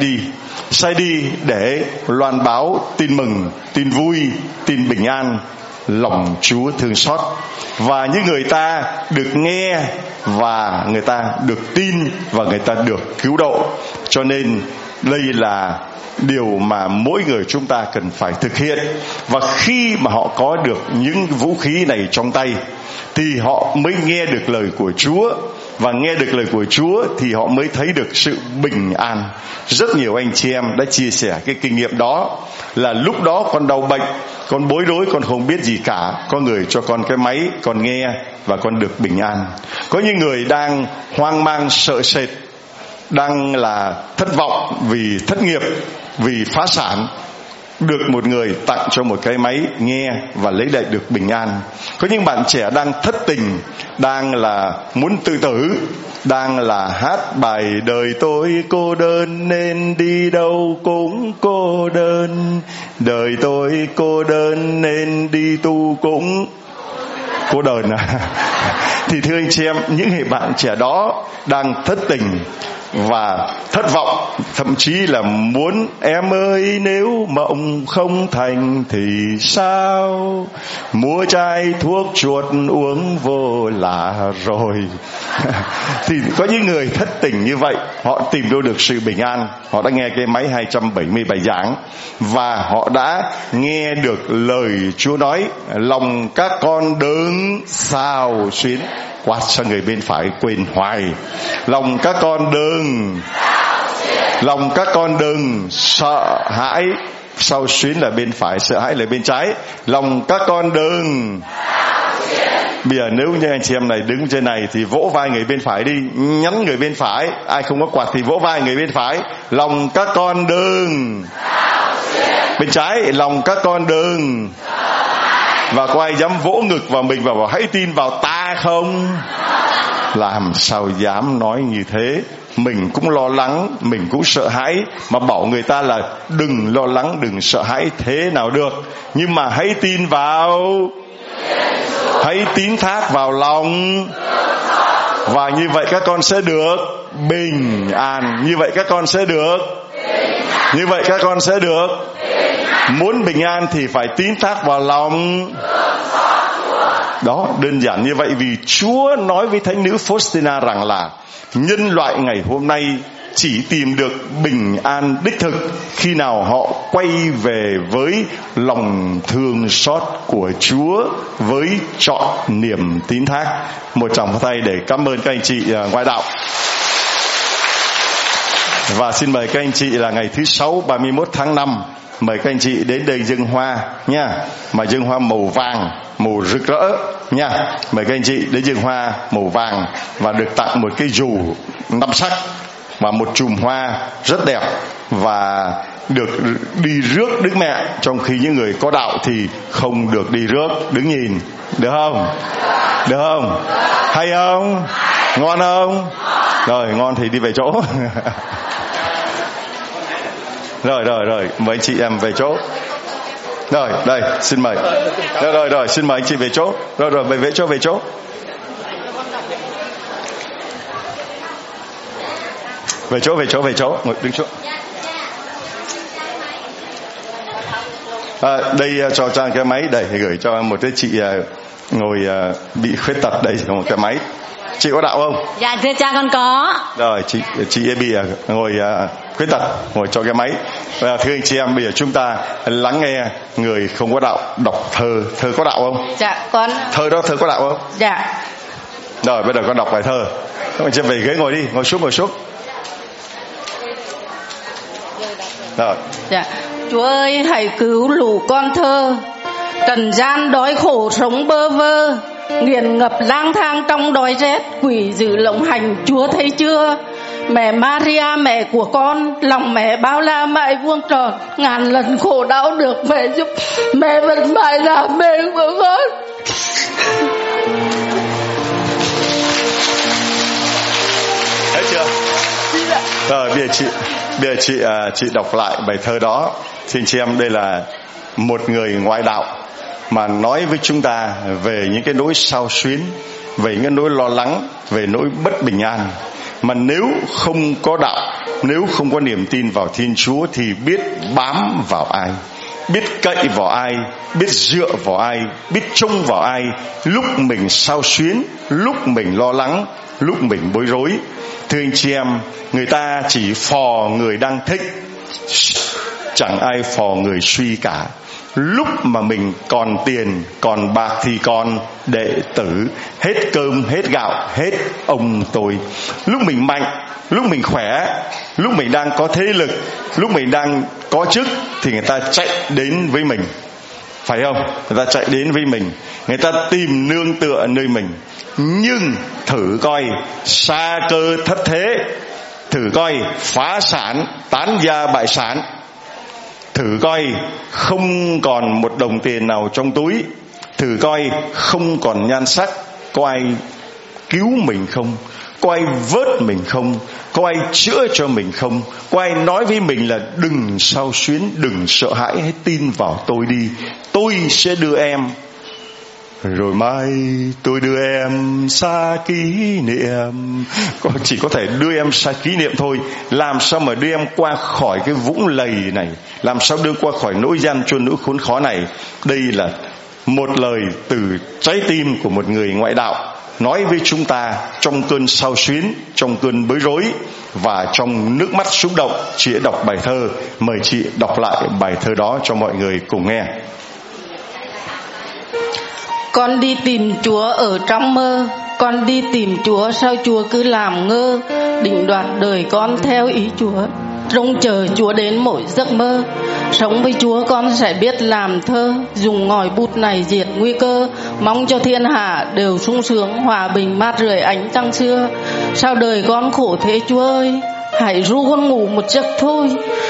sai đi để loan báo tin mừng, tin vui, tin bình an, lòng Chúa thương xót. Và những người ta được nghe và người ta được tin và người ta được cứu độ. Cho nên đây là điều mà mỗi người chúng ta cần phải thực hiện. Và khi mà họ có được những vũ khí này trong tay thì họ mới nghe được lời của Chúa. Và nghe được lời của Chúa thì họ mới thấy được sự bình an. Rất nhiều anh chị em đã chia sẻ cái kinh nghiệm đó, là lúc đó con đau bệnh, con bối rối, con không biết gì cả, có người cho con cái máy, con nghe và con được bình an. Có những người đang hoang mang sợ sệt, đang là thất vọng vì thất nghiệp, vì phá sản, được một người tặng cho một cái máy nghe và lấy lại được bình an. Có những bạn trẻ đang thất tình, đang là muốn tự tử, đang là hát bài đời tôi cô đơn nên đi đâu cũng cô đơn, đời tôi cô đơn nên đi tu cũng cô đờn à. Thì thưa anh chị em, những người bạn trẻ đó đang thất tình và thất vọng, thậm chí là muốn em ơi nếu mộng không thành thì sao, mua chai thuốc chuột uống vô là rồi. Thì có những người thất tình như vậy, họ tìm đâu được sự bình an. Họ đã nghe cái máy 277 giảng và họ đã nghe được lời Chúa nói, lòng các con đừng xao xuyến. Quát sang người bên phải quên hoài. Lòng các con đừng sợ hãi. Xao xuyến là bên phải, sợ hãi là bên trái. Lòng các con đừng. Bây giờ nếu như anh chị em này đứng trên này thì vỗ vai người bên phải đi, nhắn người bên phải. Ai không có quạt thì vỗ vai người bên phải. Lòng các con đừng. Bên trái, lòng các con đừng. Và có ai dám vỗ ngực vào mình và bảo hãy tin vào ta không? Làm sao dám nói như thế? Mình cũng lo lắng, mình cũng sợ hãi, mà bảo người ta là đừng lo lắng, đừng sợ hãi thế nào được. Nhưng mà hãy tin vào, hãy tín thác vào lòng, và như vậy các con sẽ được bình an. Như vậy các con sẽ được, như vậy các con sẽ được. Muốn bình an thì phải tín thác vào lòng. Đó, đơn giản như vậy. Vì Chúa nói với thánh nữ Faustina rằng là nhân loại ngày hôm nay chỉ tìm được bình an đích thực khi nào họ quay về với lòng thương xót của Chúa, với trọn niềm tín thác. Một tràng pháo tay để cảm ơn các anh chị ngoại đạo. Và xin mời các anh chị là ngày thứ 6 31 tháng 5, mời các anh chị đến đây dâng hoa nha, mà dâng hoa màu vàng, màu rực rỡ nha. Mời các anh chị đến dâng hoa màu vàng và được tặng một cái dù 5 sắc và một chùm hoa rất đẹp, và được đi rước Đức Mẹ, trong khi những người có đạo thì không được đi rước, đứng nhìn. Được không? Được không? Hay không? Ngon không? Rồi, ngon thì đi về chỗ. Rồi, mời anh chị em về chỗ. Rồi, đây, xin mời. Rồi, xin mời anh chị về chỗ. Rồi, về chỗ. Về chỗ, ngồi đứng chỗ. Đây cho Trang cái máy đây, gửi cho một cái chị ngồi bị khuyết tật đây, một cái máy. Chị có đạo không? Dạ thưa cha con có. Rồi chị bị ngồi khuyết tật, ngồi cho cái máy. Thưa anh chị em, bây giờ chúng ta lắng nghe người không có đạo đọc thơ. Thơ có đạo không? Dạ con. Thơ có đạo không? Dạ. Rồi bây giờ con đọc bài thơ. Các anh chị về ghế ngồi đi, ngồi xuống. Rồi. Dạ. Chúa ơi hãy cứu lũ con thơ, trần gian đói khổ sống bơ vơ, nghiền ngập lang thang trong đói rét, quỷ dữ lộng hành Chúa thấy chưa? Mẹ Maria mẹ của con, lòng mẹ bao la mãi vuông tròn, ngàn lần khổ đau được mẹ giúp, mẹ vẫn mãi là mẹ của con. Thấy chưa? Rồi bây giờ chị đọc lại bài thơ đó. Xin chị em, đây là một người ngoại đạo mà nói với chúng ta về những cái nỗi xao xuyến, về những cái nỗi lo lắng, về nỗi bất bình an. Mà nếu không có đạo, nếu không có niềm tin vào Thiên Chúa thì biết bám vào ai, biết cậy vào ai, biết dựa vào ai, biết trông vào ai. Lúc mình xao xuyến, lúc mình lo lắng, lúc mình bối rối. Thưa anh chị em, người ta chỉ phò người đang thích, chẳng ai phò người suy cả. Lúc mà mình còn tiền, còn bạc thì còn đệ tử, hết cơm, hết gạo, hết ông tôi. Lúc mình mạnh, lúc mình khỏe, lúc mình đang có thế lực, lúc mình đang có chức thì người ta chạy đến với mình. Phải không? Người ta chạy đến với mình, người ta tìm nương tựa nơi mình. Nhưng thử coi sa cơ thất thế, thử coi phá sản, tán gia bại sản, thử coi không còn một đồng tiền nào trong túi, thử coi không còn nhan sắc, có ai cứu mình không? Có ai vớt mình không? Có ai chữa cho mình không? Có ai nói với mình là đừng xao xuyến, đừng sợ hãi, hãy tin vào tôi đi, tôi sẽ đưa em rồi mai tôi đưa em xa kỷ niệm. Chỉ có thể đưa em xa kỷ niệm thôi. Làm sao mà đưa em qua khỏi cái vũng lầy này, làm sao đưa qua khỏi nỗi gian truân nỗi khốn khó này. Đây là một lời từ trái tim của một người ngoại đạo nói với chúng ta trong cơn xao xuyến, trong cơn bối rối và trong nước mắt xúc động. Chị đọc bài thơ, mời chị đọc lại bài thơ đó cho mọi người cùng nghe. Con đi tìm Chúa ở trong mơ, con đi tìm Chúa, sao Chúa cứ làm ngơ, định đoạt đời con theo ý Chúa, trông chờ Chúa đến mỗi giấc mơ. Sống với Chúa con sẽ biết làm thơ, dùng ngòi bút này diệt nguy cơ, mong cho thiên hạ đều sung sướng, hòa bình mát rượi ánh trăng xưa. Sao đời con khổ thế Chúa ơi, hãy ru con ngủ một giấc thôi,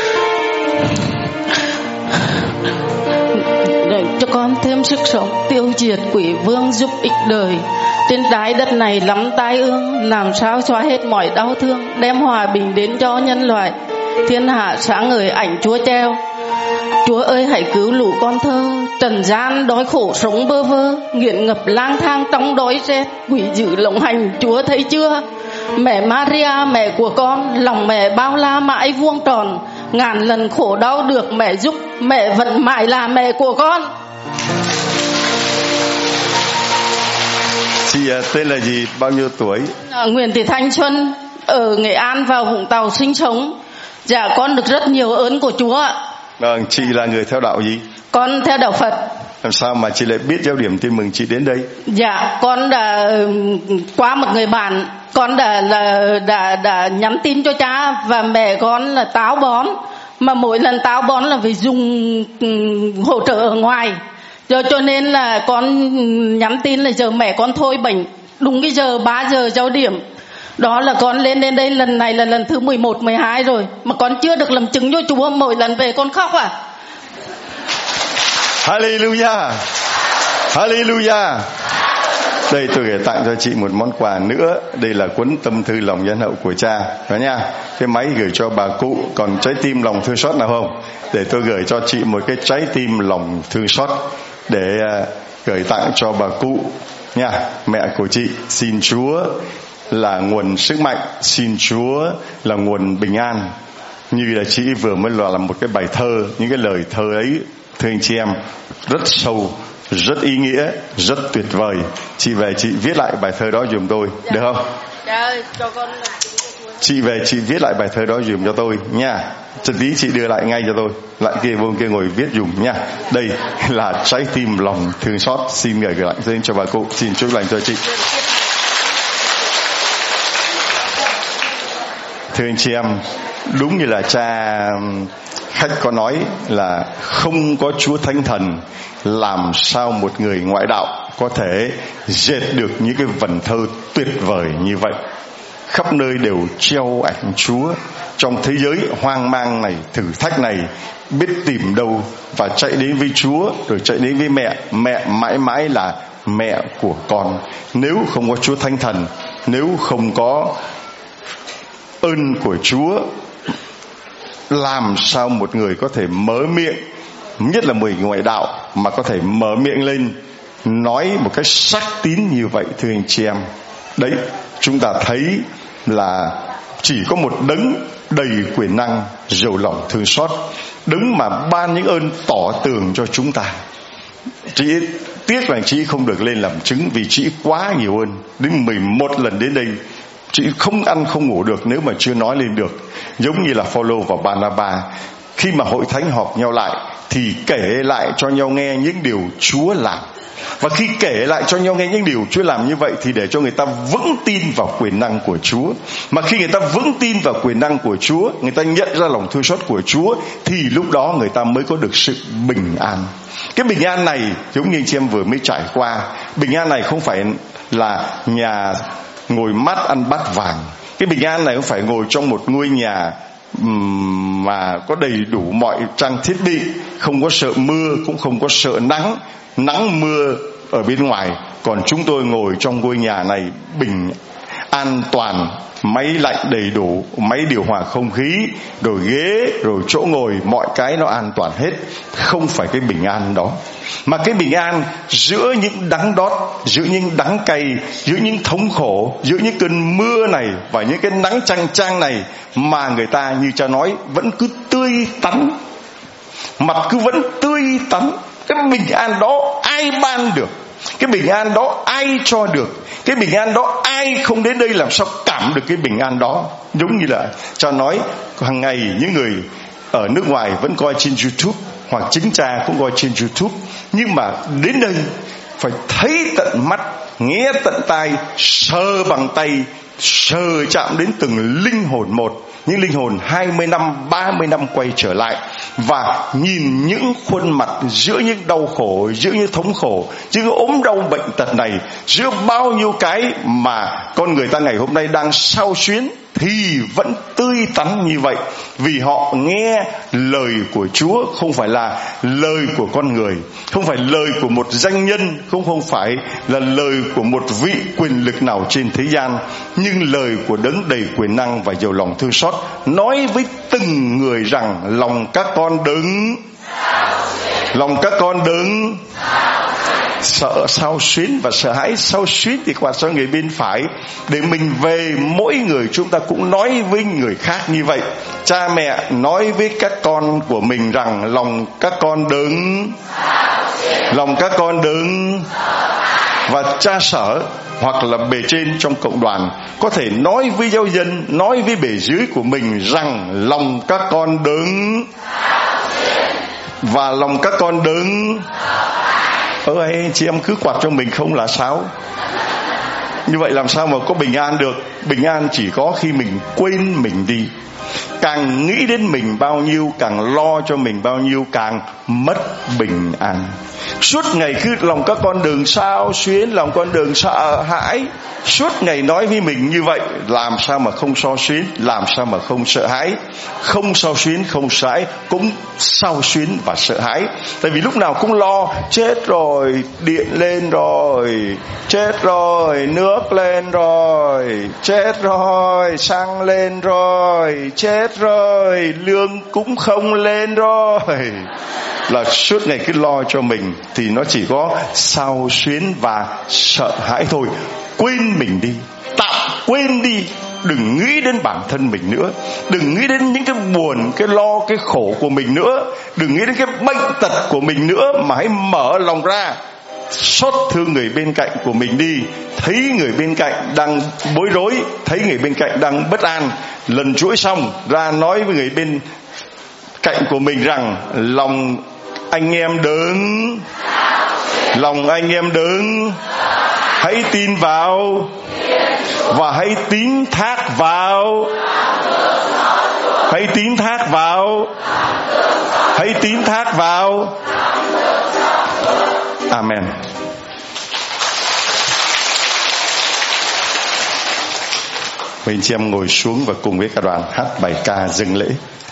để cho con thêm sức sống, tiêu diệt quỷ vương giúp ích đời. Trên trái đất này lắm tai ương, làm sao xóa hết mọi đau thương, đem hòa bình đến cho nhân loại, thiên hạ sáng ngời ảnh Chúa treo. Chúa ơi hãy cứu lũ con thơ, trần gian đói khổ sống bơ vơ, nghiện ngập lang thang trong đói rét, quỷ dữ lộng hành Chúa thấy chưa. Mẹ Maria mẹ của con, lòng mẹ bao la mãi vuông tròn, ngàn lần khổ đau được mẹ giúp, mẹ vẫn mãi là mẹ của con. Chị tên là gì, bao nhiêu tuổi? Nguyễn Thị Thanh Xuân, ở Nghệ An và Vũng Tàu sinh sống. Dạ con được rất nhiều ơn của Chúa ạ. Vâng, chị là người theo đạo gì? Con theo đạo Phật. Làm sao mà chị lại biết Giáo điểm Tin Mừng chị đến đây? Dạ con đã qua một người bạn, con đã nhắn tin cho cha và mẹ con là táo bón, mà mỗi lần táo bón là phải dùng hỗ trợ ở ngoài, cho nên là con nhắn tin là giờ mẹ con thôi bệnh, đúng cái giờ 3 giờ Giáo điểm. Đó là con lên đến đây lần này là lần thứ 11, 12 rồi, mà con chưa được làm chứng cho Chúa, mỗi lần về con khóc à. Hallelujah, Hallelujah. Đây tôi gửi tặng cho chị một món quà nữa. Đây là cuốn Tâm thư lòng nhân hậu của cha đó nha. Cái máy gửi cho bà cụ. Còn trái tim lòng thương xót nào không? Để tôi gửi cho chị một cái trái tim lòng thương xót để gửi tặng cho bà cụ nha, mẹ của chị. Xin Chúa là nguồn sức mạnh, xin Chúa là nguồn bình an. Như là chị vừa mới làm một cái bài thơ, những cái lời thơ ấy thưa anh chị em rất sâu, rất ý nghĩa, rất tuyệt vời. Chị về chị viết lại bài thơ đó giùm tôi, được không? Dạ, cho con. Chị về chị viết lại bài thơ đó giùm cho tôi nha. Cho tí chị đưa lại ngay cho tôi. Lại kia vô kia ngồi viết giùm nha. Đây là trái tim lòng thương xót. Xin gửi lại đến cho bà cụ. Xin chúc lành cho chị. Thưa anh chị em, đúng như là cha khách có nói là không có Chúa Thánh Thần, làm sao một người ngoại đạo có thể dệt được những cái vần thơ tuyệt vời như vậy. Khắp nơi đều treo ảnh Chúa. Trong thế giới hoang mang này, thử thách này, biết tìm đâu và chạy đến với Chúa, rồi chạy đến với mẹ. Mẹ mãi mãi là mẹ của con. Nếu không có Chúa Thánh Thần, nếu không có ơn của Chúa, làm sao một người có thể mở miệng, nhất là người ngoại đạo, mà có thể mở miệng lên nói một cách sắc tín như vậy thưa anh chị em. Đấy, chúng ta thấy là chỉ có một đấng đầy quyền năng, giàu lòng thương xót, đấng mà ban những ơn tỏ tường cho chúng ta. Chị tiếc là chị không được lên làm chứng vì chị quá nhiều ơn. Đến 11 lần đến đây chị không ăn không ngủ được nếu mà chưa nói lên được. Giống như là Phaolô và Barnabas, khi mà hội thánh họp nhau lại thì kể lại cho nhau nghe những điều Chúa làm. Và khi kể lại cho nhau nghe những điều Chúa làm như vậy thì để cho người ta vững tin vào quyền năng của Chúa. Mà khi người ta vững tin vào quyền năng của Chúa, người ta nhận ra lòng thương xót của Chúa, thì lúc đó người ta mới có được sự bình an. Cái bình an này giống như anh chị em vừa mới trải qua. Bình an này không phải là nhà ngồi mát ăn bát vàng. Cái bình an này không phải ngồi trong một ngôi nhà mà có đầy đủ mọi trang thiết bị, không có sợ mưa, cũng không có sợ nắng mưa ở bên ngoài. Còn chúng tôi ngồi trong ngôi nhà này bình an toàn, máy lạnh đầy đủ, máy điều hòa không khí, rồi ghế, rồi chỗ ngồi, mọi cái nó an toàn hết. Không phải cái bình an đó, mà cái bình an giữa những đắng đót, giữa những đắng cay, giữa những thống khổ, giữa những cơn mưa này và những cái nắng chang chang này, mà người ta như cha nói vẫn cứ tươi tắn, mặt cứ vẫn tươi tắn. Cái bình an đó ai ban được? Cái bình an đó ai cho được? Cái bình an đó ai không đến đây làm sao cảm được cái bình an đó? Giống như là cha nói, hàng ngày những người ở nước ngoài vẫn coi trên YouTube, hoặc chính cha cũng coi trên YouTube, nhưng mà đến đây phải thấy tận mắt, nghe tận tai, sờ bằng tay, sờ chạm đến từng linh hồn một. Những linh hồn 20 năm, 30 năm quay trở lại, và nhìn những khuôn mặt giữa những đau khổ, giữa những thống khổ, giữa những ốm đau bệnh tật này, giữa bao nhiêu cái mà con người ta ngày hôm nay đang xao xuyến, thì vẫn tươi tắn như vậy. Vì họ nghe lời của Chúa, không phải là lời của con người, không phải lời của một danh nhân, không phải là lời của một vị quyền lực nào trên thế gian, nhưng lời của Đấng đầy quyền năng và giàu lòng thương xót, nói với từng người rằng lòng các con đừng sợ sao xuyến và sợ hãi. Sao xuyến thì quạt cho người bên phải, để mình về mỗi người chúng ta cũng nói với người khác như vậy. Cha mẹ nói với các con của mình rằng lòng các con đừng. Và cha sở hoặc là bề trên trong cộng đoàn có thể nói với giáo dân, nói với bề dưới của mình rằng lòng các con đừng, và lòng các con đừng. Ấy chị em cứ quạt cho mình không là sao? Như vậy làm sao mà có bình an được? Bình an chỉ có khi mình quên mình đi. Càng nghĩ đến mình bao nhiêu, càng lo cho mình bao nhiêu, càng mất bình an. Suốt ngày cứ lòng các con đừng xao xuyến, lòng con đừng sợ hãi. Suốt ngày nói với mình như vậy, làm sao mà không xao xuyến, làm sao mà không sợ hãi. Không xao xuyến, không sợ hãi, cũng xao xuyến và sợ hãi. Tại vì lúc nào cũng lo, chết rồi, điện lên rồi, chết rồi, nước lên rồi, chết rồi, xăng lên rồi, chết rồi, lương cũng không lên rồi. Là suốt ngày cứ lo cho mình, thì nó chỉ có xao xuyến và sợ hãi thôi. Quên mình đi, tạm quên đi. Đừng nghĩ đến bản thân mình nữa, đừng nghĩ đến những cái buồn, cái lo, cái khổ của mình nữa, đừng nghĩ đến cái bệnh tật của mình nữa, mà hãy mở lòng ra, xót thương người bên cạnh của mình đi. Thấy người bên cạnh đang bối rối, thấy người bên cạnh đang bất an, lần chuỗi xong ra nói với người bên cạnh của mình rằng lòng anh em đừng, lòng anh em đừng. Hãy tin vào và hãy tín thác vào. Hãy tín thác vào. Hãy tín thác vào. Amen. Mời anh chị em ngồi xuống và cùng với cả đoàn hát bài ca dâng lễ.